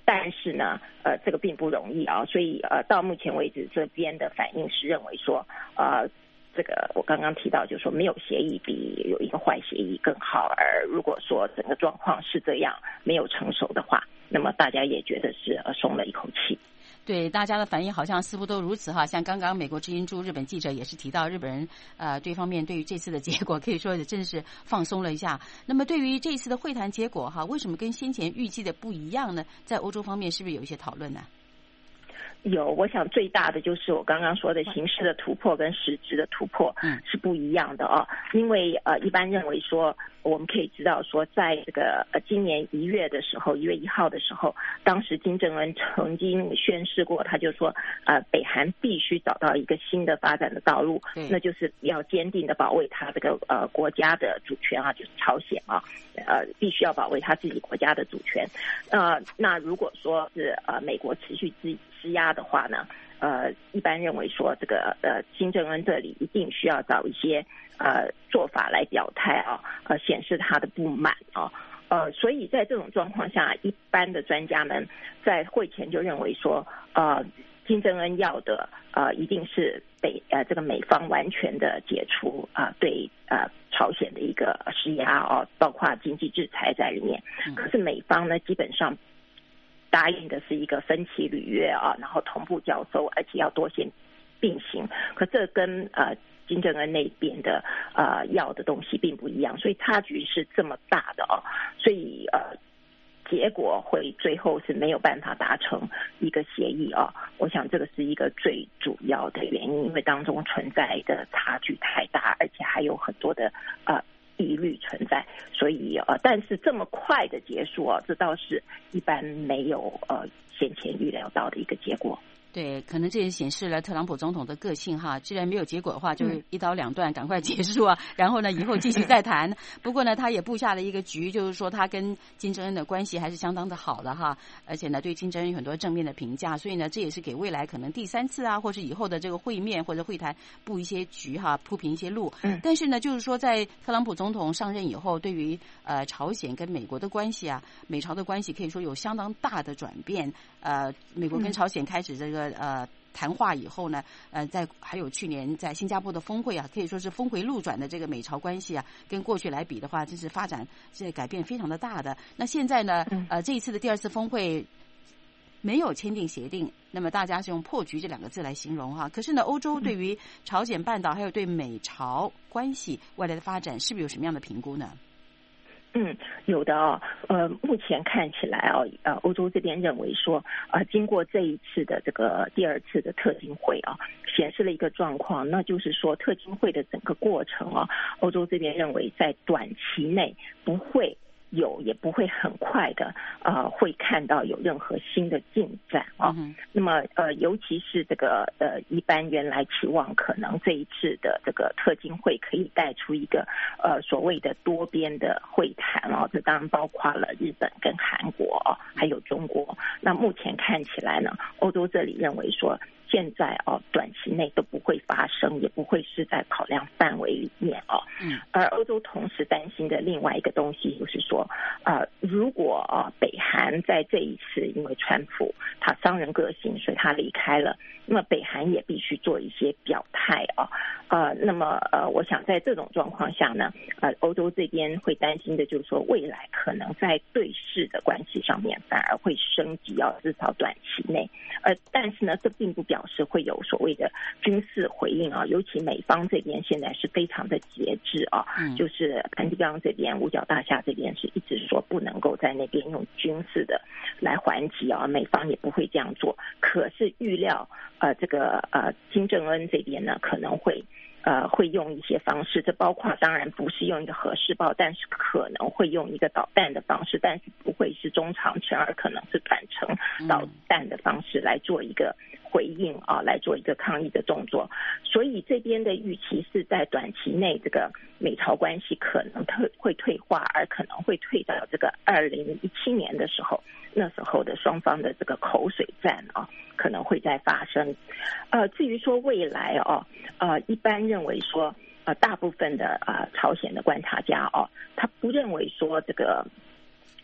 但是呢，呃，这个并不容易啊，所以呃，到目前为止，这边的反应是认为说，呃，这个我刚刚提到，就是说没有协议比有一个坏协议更好，而如果说整个状况是这样，没有成熟的话，那么大家也觉得是呃松了一口气。 对，大家的反应好像似乎都如此哈。像刚刚美国之音驻日本记者也是提到，日本人呃对方面对于这次的结果可以说也真是放松了一下。那么对于这次的会谈结果哈，为什么跟先前预计的不一样呢？在欧洲方面是不是有一些讨论呢？ 有，我想最大的就是我刚刚说的形式的突破跟实质的突破是不一样的哦。因为呃，一般认为说，我们可以知道说，在这个呃今年一月的时候，一月一号的时候，当时金正恩曾经宣示过，他就说，呃，北韩必须找到一个新的发展的道路，那就是要坚定的保卫他这个呃国家的主权啊，就是朝鲜啊，呃，必须要保卫他自己国家的主权。呃，那如果说是呃美国持续施施压的话呢，呃，一般认为说这个呃金正恩这里一定需要找一些呃做法来表态啊，呃显示他的不满啊，呃，所以在这种状况下，一般的专家们在会前就认为说，呃，金正恩要的呃一定是北呃这个美方完全的解除啊、呃、对呃朝鲜的一个施压哦，包括经济制裁在里面。可是美方呢，基本上答应的是一个分期履约啊，然后同步交收，而且要多线并行。可这跟呃金正恩那边的呃要的东西并不一样，所以差距是这么大的哦。所以呃结果会最后是没有办法达成一个协议啊。我想这个是一个最主要的原因，因为当中存在的差距太大，而且还有很多的呃疑虑存在，所以呃，但是这么快的结束啊，这倒是一般没有呃先前预料到的一个结果。 对，可能这也显示了特朗普总统的个性哈。既然没有结果的话，就一刀两断，赶快结束啊。然后呢，以后继续再谈。不过呢，他也布下了一个局，就是说他跟金正恩的关系还是相当的好的哈。而且呢，对金正恩有很多正面的评价，所以呢，这也是给未来可能第三次啊，或是以后的这个会面或者会谈布一些局哈，铺平一些路。嗯。但是呢，就是说在特朗普总统上任以后，对于呃朝鲜跟美国的关系啊，美朝的关系可以说有相当大的转变。呃，美国跟朝鲜开始这个。呃，谈话以后呢，呃，在还有去年在新加坡的峰会啊，可以说是峰回路转的这个美朝关系啊，跟过去来比的话，真是发展这改变非常的大的。那现在呢，呃，这一次的第二次峰会没有签订协定，那么大家是用破局这两个字来形容哈。可是呢，欧洲对于朝鲜半岛还有对美朝关系未来的发展，是不是有什么样的评估呢？ 嗯，有的哦，呃，目前看起来哦，呃，欧洲这边认为说，呃，经过这一次的这个第二次的特金会啊，显示了一个状况，那就是说特金会的整个过程啊，欧洲这边认为在短期内不会有，也不会很快的呃会看到有任何新的进展啊。嗯、那么呃，尤其是这个呃，一般原来期望可能这一次的这个特金会可以带出一个呃所谓的多边的会谈哦，这当然包括了日本跟韩国、哦、还有中国。那目前看起来呢，欧洲这里认为说，现在哦，短期内都不会发生，也不会是在考量范围里面哦。嗯。而欧洲同时担心的另外一个东西就是说，呃，如果啊、呃、北韩在这一次因为川普他商人个性，所以他离开了，那么北韩也必须做一些表态啊。呃，那么呃，我想在这种状况下呢，呃，欧洲这边会担心的就是说，未来可能在对峙的关系上面反而会升级啊，至少短期内。呃，但是呢，这并不表示会有所谓的军事回应啊，尤其美方这边现在是非常的节制啊，嗯、就是潘基刚这边、五角大厦这边是一直说不能够在那边用军事的来还击啊，美方也不会这样做。可是预料呃，这个呃金正恩这边呢可能会。呃，会用一些方式，这包括当然不是用一个核试爆，但是可能会用一个导弹的方式，但是不会是中长程，而可能是短程导弹的方式来做一个回应啊，来做一个抗议的动作。所以这边的预期是在短期内，这个美朝关系可能退会退化，而可能会退到这个二零一七年的时候，那时候的双方的这个口水战啊，可能会再发生。呃，至于说未来哦、啊，呃，一般认为说，呃，大部分的啊、呃、朝鲜的观察家哦，他不认为说这个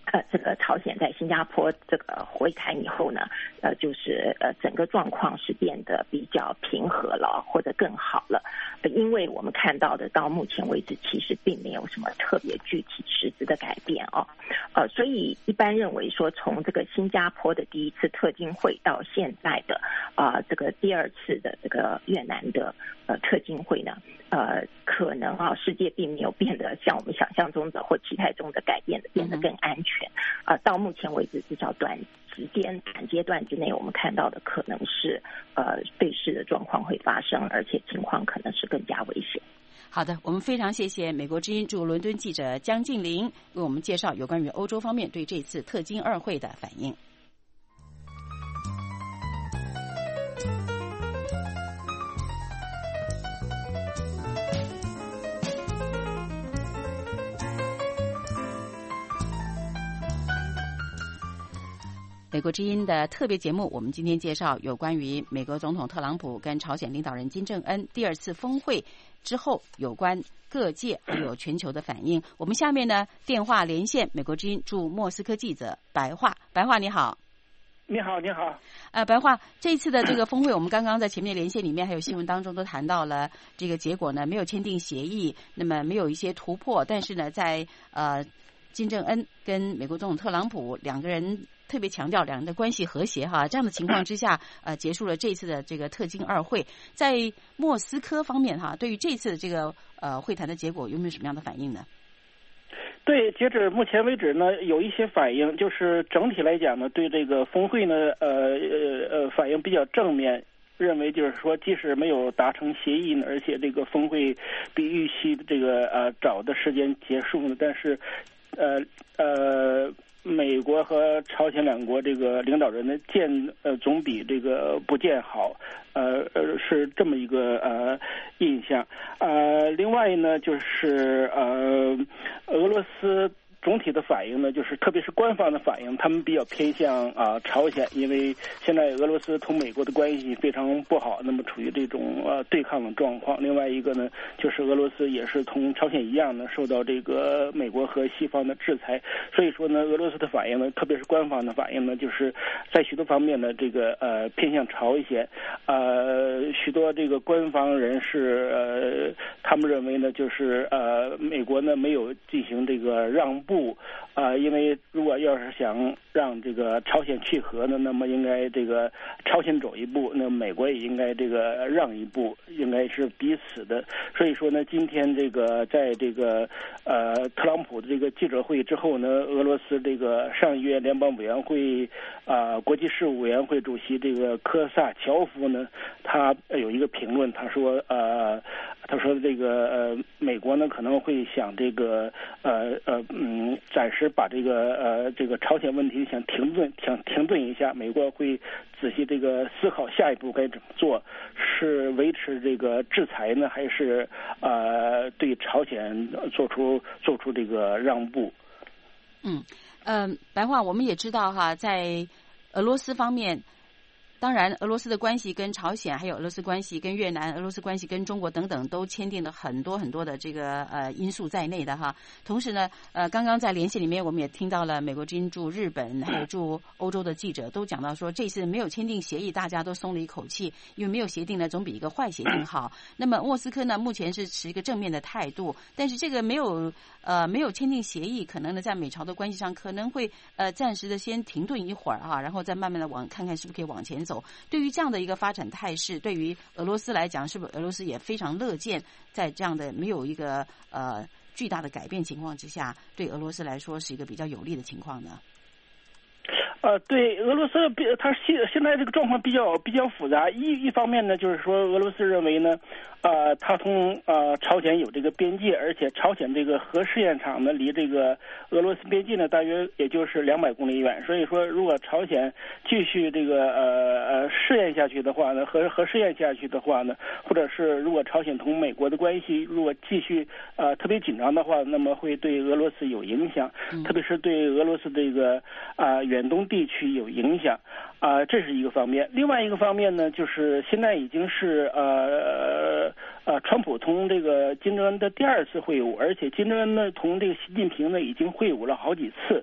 呃，这个朝鲜在新加坡这个会谈以后呢，呃，就是呃整个状况是变得比较平和了，或者更好了。呃、因为我们看到的到目前为止，其实并没有什么特别具体实质的改变哦。呃，所以一般认为说，从这个新加坡的第一次特金会到现在的啊、呃、这个第二次的这个越南的呃特金会呢，呃，可能啊世界并没有变得像我们想象中的或期待中的改变的变得更安全。啊、呃，到目前为止，至少短时间、短阶段之内，我们看到的可能是呃对峙的状况会发生，而且情况可能是更加危险。 好的，我们非常谢谢美国之音驻伦敦记者江静玲为我们介绍有关于欧洲方面对这次特金二会的反应。美国之音的特别节目，我们今天介绍有关于美国总统特朗普跟朝鲜领导人金正恩第二次峰会之后有关各界还有全球的反应。我们下面呢电话连线美国之音驻莫斯科记者白桦。白桦你好。 你好，你好。 呃，白桦，这次的这个峰会，我们刚刚在前面连线里面还有新闻当中都谈到了，这个结果呢没有签订协议，那么没有一些突破，但是呢，在呃金正恩跟美国总统特朗普两个人特别强调两人的关系和谐哈，这样的情况之下，呃，结束了这次的这个特金二会。在莫斯科方面哈，对于这次的这个呃会谈的结果有没有什么样的反应呢？ 对，截止目前为止呢，有一些反应，就是整体来讲呢，对这个峰会呢，呃呃呃，反应比较正面，认为就是说，即使没有达成协议呢，而且这个峰会比预期的这个呃早的时间结束呢，但是呃呃。美国和朝鲜两国这个领导人的见呃总比这个不见好，呃呃是这么一个呃印象。呃，另外呢就是呃俄罗斯总体的反应呢，就是特别是官方的反应，他们比较偏向啊、呃、朝鲜，因为现在俄罗斯同美国的关系非常不好，那么处于这种呃对抗的状况。另外一个呢，就是俄罗斯也是同朝鲜一样呢，受到这个美国和西方的制裁。所以说呢，俄罗斯的反应呢，特别是官方的反应呢，就是在许多方面呢，这个呃偏向朝鲜。呃，许多这个官方人士呃，他们认为呢，就是呃美国呢没有进行这个让步。啊、呃，因为如果要是想让这个朝鲜去和呢，那么应该这个朝鲜走一步，那美国也应该这个让一步，应该是彼此的。所以说呢，今天这个在这个呃特朗普的这个记者会之后呢，俄罗斯这个上议院联邦委员会啊、呃、国际事务委员会主席这个科萨乔夫呢，他有一个评论，他说呃他说这个呃美国呢可能会想这个呃呃嗯。暂时把这个呃这个朝鲜问题想停顿想停顿一下，美国会仔细这个思考下一步该怎么做，是维持这个制裁呢，还是呃对朝鲜做出做出这个让步？ 嗯嗯、呃，白桦，我们也知道哈，在俄罗斯方面。当然，俄罗斯的关系跟朝鲜，还有俄罗斯关系跟越南、俄罗斯关系跟中国等等，都签订了很多很多的这个呃因素在内的哈。同时呢，呃，刚刚在连线里面，我们也听到了美国之音驻日本还有驻欧洲的记者都讲到说，这次没有签订协议，大家都松了一口气，因为没有协定呢，总比一个坏协定好。那么莫斯科呢，目前是持一个正面的态度，但是这个没有呃没有签订协议，可能呢在美朝的关系上可能会呃暂时的先停顿一会儿哈，然后再慢慢的往看看是不是可以往前走。对于这样的一个发展态势，对于俄罗斯来讲，是不是俄罗斯也非常乐见在这样的没有一个呃巨大的改变情况之下，对俄罗斯来说是一个比较有利的情况呢？ 呃，对俄罗斯，比它现现在这个状况比较比较复杂。一一方面呢，就是说俄罗斯认为呢，呃，它同呃朝鲜有这个边界，而且朝鲜这个核试验场呢离这个俄罗斯边境呢大约也就是两百公里远。所以说，如果朝鲜继续这个呃呃试验下去的话呢，核核试验下去的话呢，或者是如果朝鲜同美国的关系如果继续呃特别紧张的话，那么会对俄罗斯有影响，特别是对俄罗斯这个啊、呃、远东地区有影响啊、呃，这是一个方面。另外一个方面呢，就是现在已经是呃呃，川普同这个金正恩的第二次会晤，而且金正恩呢同这个习近平呢已经会晤了好几次。 嗯，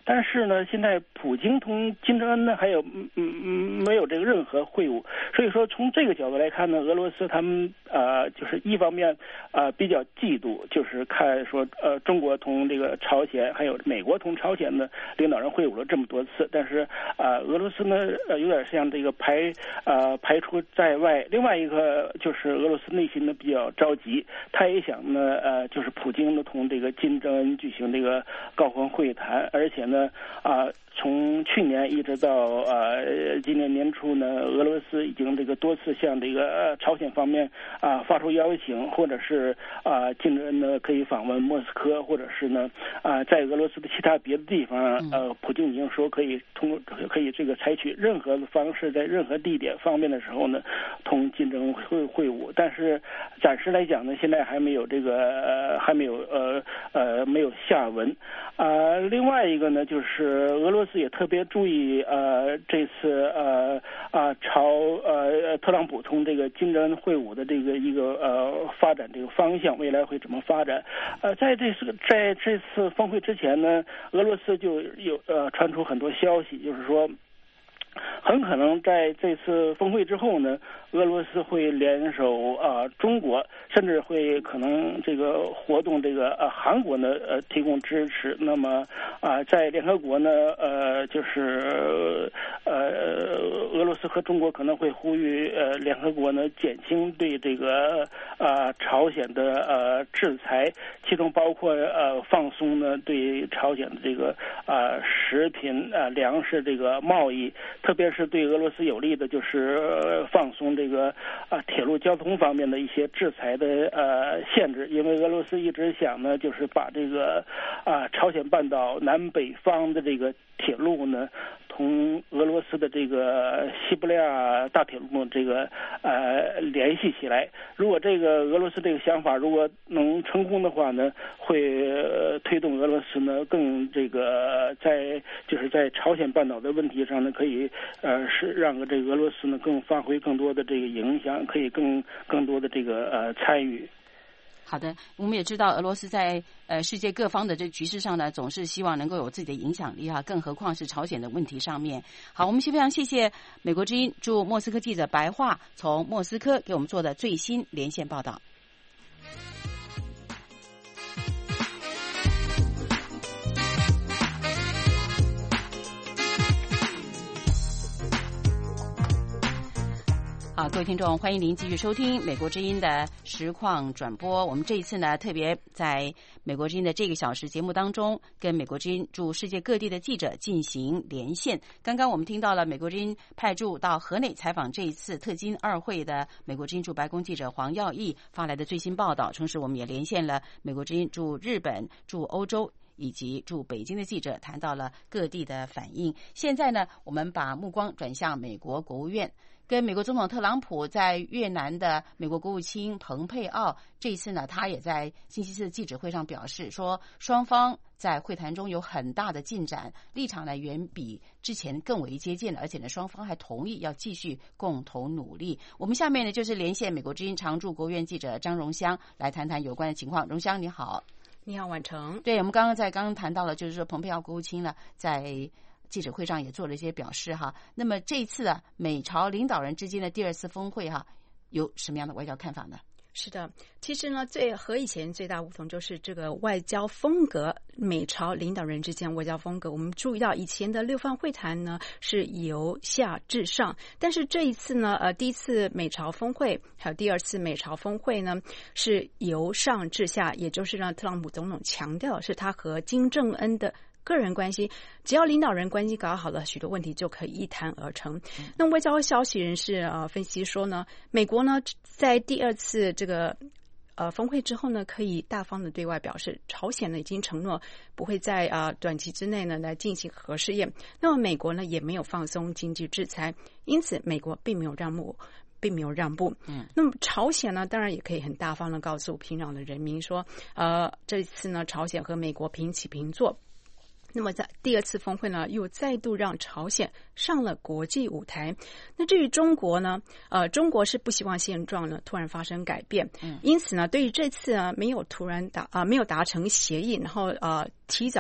但是呢，现在普京同金正恩呢还有嗯嗯没有这个任何会晤，所以说从这个角度来看呢，俄罗斯他们呃就是一方面啊、呃、比较嫉妒，就是看说呃中国同这个朝鲜还有美国同朝鲜的领导人会晤了这么多次，但是啊、呃、俄罗斯呢呃有点像这个排呃排除在外。另外一个就是俄罗斯内心呢比较着急，他也想呢呃就是普京呢同这个金正恩举行这个高峰会谈，而且呢啊、呃、从去年一直到呃今年年初呢，俄罗斯已经这个多次向这个、呃、朝鲜方面啊、呃、发出邀请，或者是啊、呃、金正恩呢可以访问莫斯科，或者是呢啊、呃、在俄罗斯的其他别的地方呃普京已经说可以通过可以这个采取任何的方式，在任何地点方便的时候呢同金正恩会会晤，但是暂时来讲呢，现在还没有这个呃还没有呃呃没有下文啊、呃。另外一个呢，就是俄罗斯也特别注意呃这次呃啊朝呃特朗普同这个金正恩会晤的这个一个呃发展这个方向，未来会怎么发展？呃，在这次在这次峰会之前呢，俄罗斯就有呃传出很多消息，就是说很可能在这次峰会之后呢，俄罗斯会联手啊、呃、中国，甚至会可能这个活动这个呃韩国呢呃提供支持。那么啊、呃、在联合国呢呃就是呃俄罗斯和中国可能会呼吁呃联合国呢减轻对这个啊、呃、朝鲜的呃制裁，其中包括呃放松呢对朝鲜的这个啊、呃、食品啊、呃、粮食这个贸易。特别是对俄罗斯有利的，就是放松这个啊铁路交通方面的一些制裁的呃限制，因为俄罗斯一直想呢，就是把这个啊朝鲜半岛南北方的这个铁路呢，同俄罗斯的这个西伯利亚大铁路这个呃联系起来。如果这个俄罗斯这个想法如果能成功的话呢，会、呃、推动俄罗斯呢更这个在就是在朝鲜半岛的问题上呢，可以呃是让这个俄罗斯呢更发挥更多的这个影响，可以更更多的这个呃参与。 好的，我们也知道俄罗斯在呃世界各方的这局势上呢，总是希望能够有自己的影响力哈，更何况是朝鲜的问题上面。好，我们先非常谢谢美国之音驻莫斯科记者白桦从莫斯科给我们做的最新连线报道。好，各位听众，欢迎您继续收听美国之音的实况转播。我们这一次呢，特别在美国之音的这个小时节目当中，跟美国之音驻世界各地的记者进行连线。刚刚我们听到了美国之音派驻到河内采访这一次特金二会的美国之音驻白宫记者黄耀义发来的最新报道，同时我们也连线了美国之音驻日本、驻欧洲以及驻北京的记者，谈到了各地的反应。现在呢，我们把目光转向美国国务院。跟美国总统特朗普在越南的美国国务卿蓬佩奥，这一次呢，他也在星期四的记者会上表示说，双方在会谈中有很大的进展，立场呢远比之前更为接近了，而且呢，双方还同意要继续共同努力。我们下面呢就是连线美国之音常驻国务院记者张荣香来谈谈有关的情况。荣香你好。 你好，婉成。 对，我们刚刚在刚刚谈到了，就是说蓬佩奥国务卿呢在记者会上也做了一些表示哈。那么这一次啊，美朝领导人之间的第二次峰会哈，有什么样的外交看法呢？ 是的，其实呢，最和以前最大不同就是这个外交风格，美朝领导人之间外交风格。我们注意到以前的六方会谈呢是由下至上，但是这一次呢，呃，第一次美朝峰会还有第二次美朝峰会呢是由上至下，也就是让特朗普总统强调是他和金正恩的个人关系，只要领导人关系搞好了，许多问题就可以一谈而成。嗯、那外交消息人士呃分析说呢，美国呢在第二次这个呃峰会之后呢，可以大方的对外表示，朝鲜呢已经承诺不会在啊、呃、短期之内呢来进行核试验。那么美国呢也没有放松经济制裁，因此美国并没有让步。并没有让步。嗯，那么朝鲜呢，当然也可以很大方的告诉平壤的人民说，呃，这次呢，朝鲜和美国平起平坐。那么在第二次峰会呢，又再度让朝鲜上了国际舞台。那至于中国呢，呃，中国是不希望现状呢突然发生改变，嗯，因此呢，对于这次呢没有突然达啊、呃、没有达成协议，然后呃提早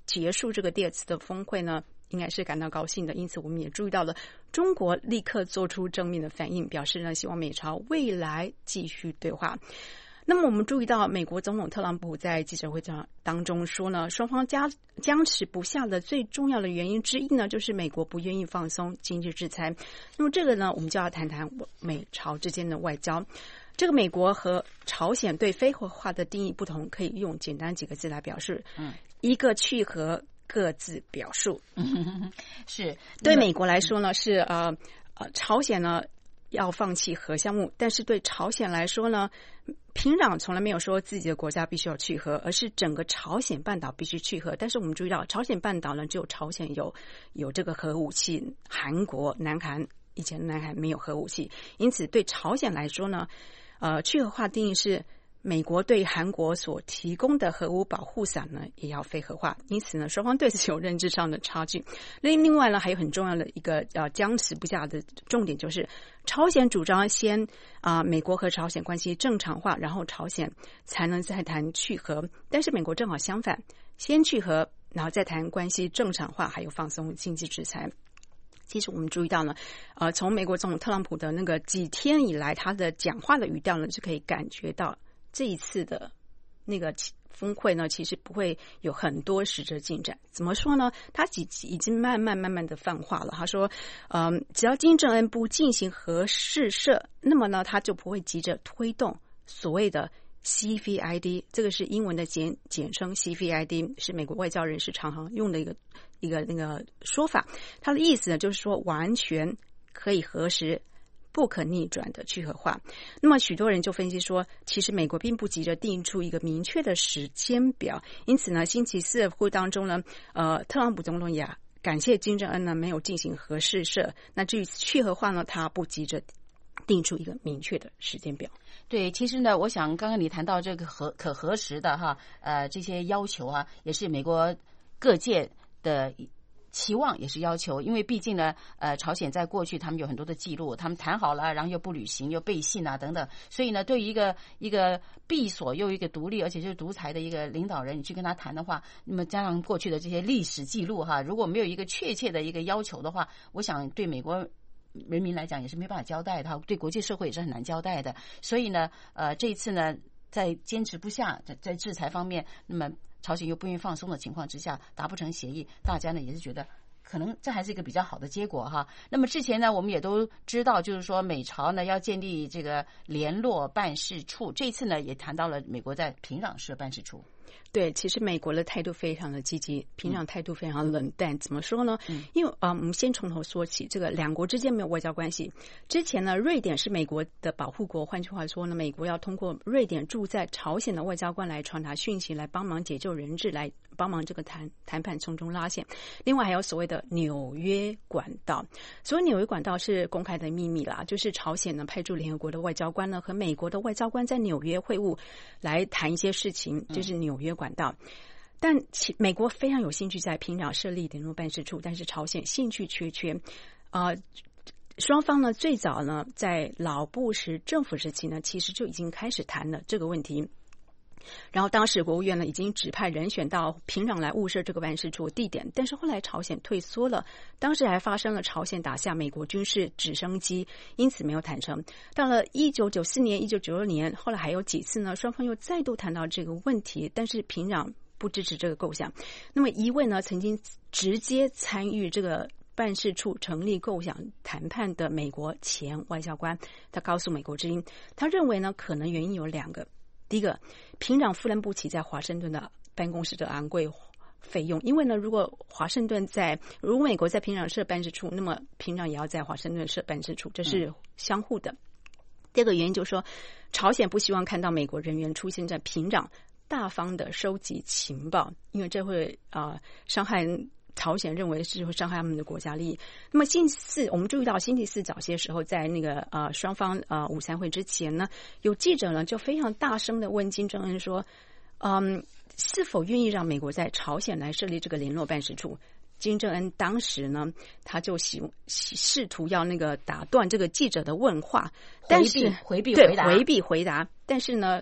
结束这个第二次的峰会呢，应该是感到高兴的。因此我们也注意到了中国立刻做出正面的反应，表示呢希望美朝未来继续对话。那么我们注意到美国总统特朗普在记者会当中说呢，双方僵僵持不下的最重要的原因之一呢，就是美国不愿意放松经济制裁。那么这个呢，我们就要谈谈美朝之间的外交。这个美国和朝鲜对非核化的定义不同，可以用简单几个字来表示，嗯，一个去核，各自表述。 是对美国来说呢，是呃呃朝鲜呢要放弃核项目，但是对朝鲜来说呢，平壤从来没有说自己的国家必须要去核，而是整个朝鲜半岛必须去核。但是我们注意到，朝鲜半岛呢，只有朝鲜有有这个核武器，韩国、南韩以前的南韩没有核武器，因此对朝鲜来说呢，呃，去核化定义是美国对韩国所提供的核武保护伞呢，也要非核化，因此呢，双方对此有认知上的差距。另另外呢，还有很重要的一个呃僵持不下的重点，就是朝鲜主张先啊、呃，美国和朝鲜关系正常化，然后朝鲜才能再谈去核。但是美国正好相反，先去核，然后再谈关系正常化，还有放松经济制裁。其实我们注意到呢，呃，从美国总统特朗普的那个几天以来，他的讲话的语调呢，就可以感觉到这一次的那个峰会呢，其实不会有很多实质进展。怎么说呢？他已已经慢慢慢慢的泛化了。他说，嗯，只要金正恩不进行核试射，那么呢，他就不会急着推动所谓的C V I D， 这个是英文的简简称 C V I D， 是美国外交人士常常用的一个一个那个说法。它的意思呢，就是说完全可以核实、不可逆转的去核化。那么许多人就分析说，其实美国并不急着定出一个明确的时间表，因此呢，星期四的会当中呢，呃，特朗普总统也感谢金正恩呢没有进行核试射。那至于去核化呢，他不急着定出一个明确的时间表。 对，其实呢，我想刚刚你谈到这个核可核实的哈，呃，这些要求啊，也是美国各界的期望，也是要求，因为毕竟呢，呃，朝鲜在过去他们有很多的记录，他们谈好了，然后又不履行，又背信啊等等，所以呢，对于一个一个闭锁又一个独立，而且就是独裁的一个领导人，你去跟他谈的话，那么加上过去的这些历史记录哈，如果没有一个确切的一个要求的话，我想对美国人民来讲也是没办法交代的，对国际社会也是很难交代的。所以呢，呃，这一次呢，在坚持不下，在在制裁方面，那么朝鲜又不愿意放松的情况之下，达不成协议，大家呢也是觉得可能这还是一个比较好的结果哈。那么之前呢，我们也都知道，就是说美朝呢要建立这个联络办事处，这次呢也谈到了美国在平壤设办事处。 对，其实美国的态度非常的积极，平壤态度非常冷淡。嗯、怎么说呢？嗯、因为啊、呃，我们先从头说起，这个两国之间没有外交关系。之前呢，瑞典是美国的保护国，换句话说呢，美国要通过瑞典驻在朝鲜的外交官来传达讯息，来帮忙解救人质，来帮忙这个谈谈判从中拉线。另外还有所谓的纽约管道，所谓纽约管道是公开的秘密啦，就是朝鲜呢派驻联合国的外交官呢和美国的外交官在纽约会晤，来谈一些事情，就是纽约管道。但其美国非常有兴趣在平壤设立联络办事处，但是朝鲜兴趣缺缺。呃，双方呢最早呢在老布什政府时期呢，其实就已经开始谈了这个问题。然后当时国务院呢已经指派人选到平壤来物色这个办事处地点，但是后来朝鲜退缩了，当时还发生了朝鲜打下美国军事直升机，因此没有谈成。到了一九九四年、一九九六年，后来还有几次呢，双方又再度谈到这个问题，但是平壤不支持这个构想。那么一位呢曾经直接参与这个办事处成立构想谈判的美国前外交官，他告诉美国之音，他认为呢可能原因有两个。第一个，平壤负担不起在华盛顿的办公室的昂贵费用，因为呢，如果华盛顿在，如果美国在平壤设办事处，那么平壤也要在华盛顿设办事处，这是相互的。嗯、第二个原因就是说，朝鲜不希望看到美国人员出现在平壤，大方的收集情报，因为这会啊、呃、伤害。朝鲜认为是会伤害他们的国家利益。那么星期四，我们注意到星期四早些时候，在那个呃双方呃午餐会之前呢，有记者呢就非常大声的问金正恩说，嗯，是否愿意让美国在朝鲜来设立这个联络办事处？金正恩当时呢，他就喜试图要那个打断这个记者的问话，但是回避回避回答， 对回避回答，但是呢。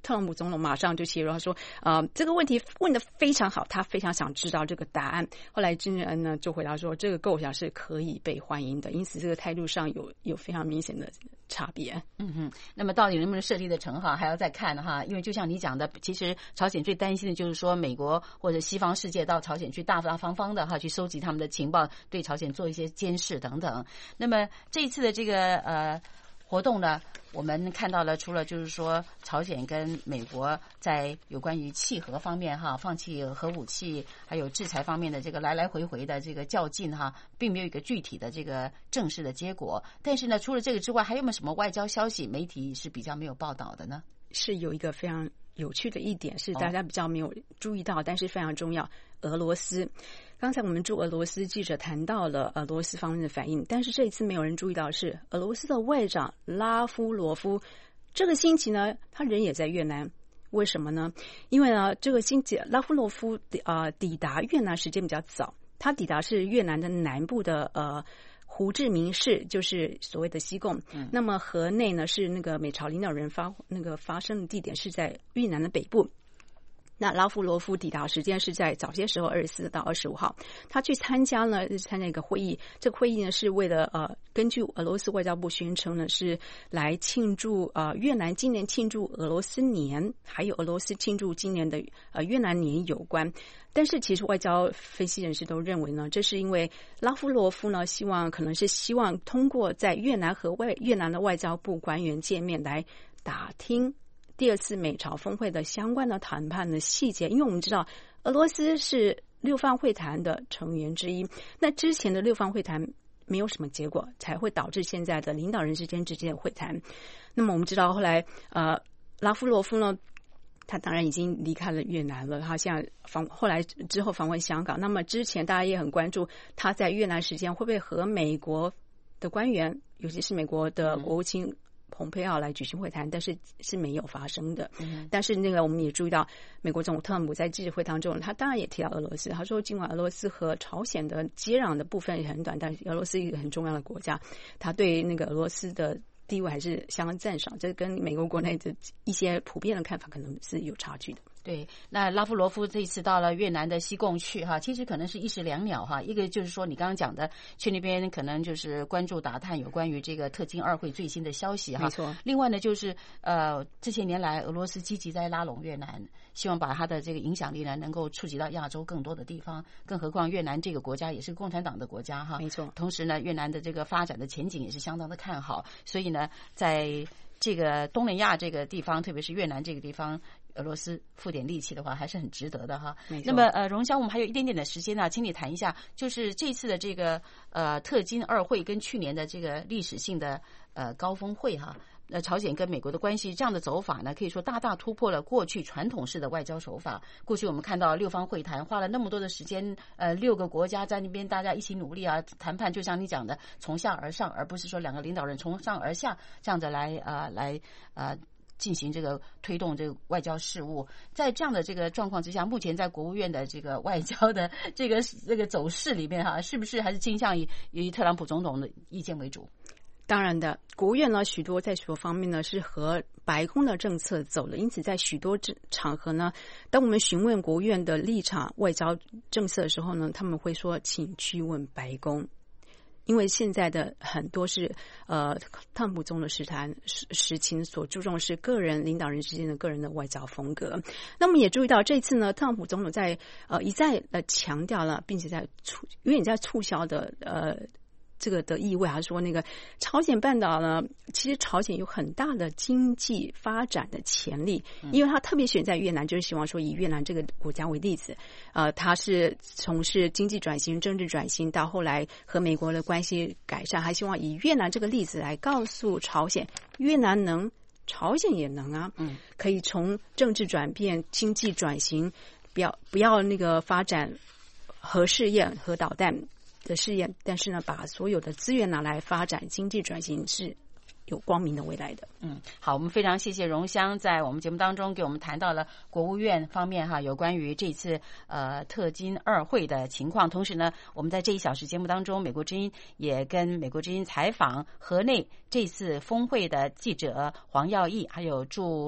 特朗普总统马上就切入，他说：“呃，这个问题问得非常好，他非常想知道这个答案。”后来金正恩呢就回答说：“这个构想是可以被欢迎的。”因此，这个态度上有有非常明显的差别。 嗯哼，那么到底能不能设立的成哈，还要再看哈。因为就像你讲的，其实朝鲜最担心的就是说，美国或者西方世界到朝鲜去大大方方的哈，去收集他们的情报，对朝鲜做一些监视等等。那么这一次的这个呃。活动呢，我们看到了，除了就是说朝鲜跟美国在有关于契合方面哈，放弃核武器，还有制裁方面的这个来来回回的这个较劲哈，并没有一个具体的这个正式的结果。但是呢，除了这个之外，还有没有什么外交消息媒体是比较没有报道的呢？ 是有一个非常有趣的一点，是大家比较没有注意到，哦、但是非常重要。俄罗斯，刚才我们驻俄罗斯记者谈到了俄罗斯方面的反应，但是这一次没有人注意到的是俄罗斯的外长拉夫罗夫，这个星期呢，他人也在越南。为什么呢？因为呢，这个星期拉夫罗夫呃抵达越南时间比较早，他抵达是越南的南部的呃。胡志明市，就是所谓的西贡，嗯、那么河内呢是那个美朝领导人发那个发生的地点是在越南的北部。那拉夫罗夫抵达时间是在早些时候，二十四到二十五号，他去参加了参加一个会议。这个会议呢是为了呃，根据俄罗斯外交部宣称呢，是来庆祝呃越南今年庆祝俄罗斯年，还有俄罗斯庆祝今年的呃越南年有关。但是其实外交分析人士都认为呢，这是因为拉夫罗夫呢希望可能是希望通过在越南和外越南的外交部官员见面来打听第二次美朝峰会的相关的谈判的细节。因为我们知道俄罗斯是六方会谈的成员之一，那之前的六方会谈没有什么结果，才会导致现在的领导人之间之间的会谈。那么我们知道后来呃拉夫罗夫呢，他当然已经离开了越南了，他现在访后来之后访问香港。那么之前大家也很关注他在越南时间会不会和美国的官员，尤其是美国的国务卿蓬佩奥来举行会谈，但是是没有发生的。嗯、但是那个我们也注意到，美国总统特朗普在记者会当中，他当然也提到俄罗斯，他说尽管俄罗斯和朝鲜的接壤的部分也很短，但是俄罗斯一个很重要的国家，他对那个俄罗斯的地位还是相当赞赏，这跟美国国内的一些普遍的看法可能是有差距的。 对，那拉夫罗夫这一次到了越南的西贡去哈，其实可能是一石两鸟哈。一个就是说你刚刚讲的，去那边可能就是关注打探有关于这个特金二会最新的消息哈。 没错。另外呢，就是呃这些年来俄罗斯积极在拉拢越南，希望把它的这个影响力呢能够触及到亚洲更多的地方。更何况越南这个国家也是共产党的国家哈。 没错。 同时呢，越南的这个发展的前景也是相当的看好，所以呢，在这个东南亚这个地方，特别是越南这个地方，俄罗斯付点力气的话，还是很值得的哈。那么呃，荣香，我们还有一点点的时间呢，请你谈一下，就是这次的这个呃特金二会跟去年的这个历史性的呃高峰会哈。呃，朝鲜跟美国的关系这样的走法呢，可以说大大突破了过去传统式的外交手法。过去我们看到六方会谈花了那么多的时间，呃，六个国家在那边大家一起努力啊，谈判就像你讲的，从下而上，而不是说两个领导人从上而下这样的来呃来呃进行这个推动这个外交事务。在这样的这个状况之下，目前在国务院的这个外交的这个这个走势里面哈，是不是还是倾向于以特朗普总统的意见为主？ 当然的，国务院呢，许多在许多方面呢是和白宫的政策走了，因此在许多场合呢，当我们询问国务院的立场、外交政策的时候呢，他们会说，请去问白宫。因为现在的很多是呃，特朗普总统时谈实情所注重的是个人领导人之间的个人的外交风格。那么也注意到这次呢，特朗普总统在呃一再呃强调了，并且在促有点在促销的呃。这个的意味，还是说那个朝鲜半岛呢？其实朝鲜有很大的经济发展的潜力，因为他特别选在越南，就是希望说以越南这个国家为例子，呃，他是从事经济转型、政治转型，到后来和美国的关系改善，还希望以越南这个例子来告诉朝鲜，越南能，朝鲜也能啊，嗯，可以从政治转变、经济转型，不要不要那个发展核试验、核导弹的试验，但是呢，把所有的资源拿来发展经济转型是有光明的未来的。 嗯，好，我们非常谢谢荣香在我们节目当中给我们谈到了国务院方面哈有关于这次呃特金二会的情况。同时呢，我们在这一小时节目当中，美国之音也跟美国之音采访河内这次峰会的记者黄耀义，还有驻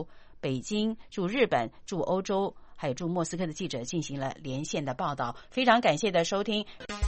北京、驻日本、驻欧洲还有驻莫斯科的记者进行了连线的报道。非常感谢的收听。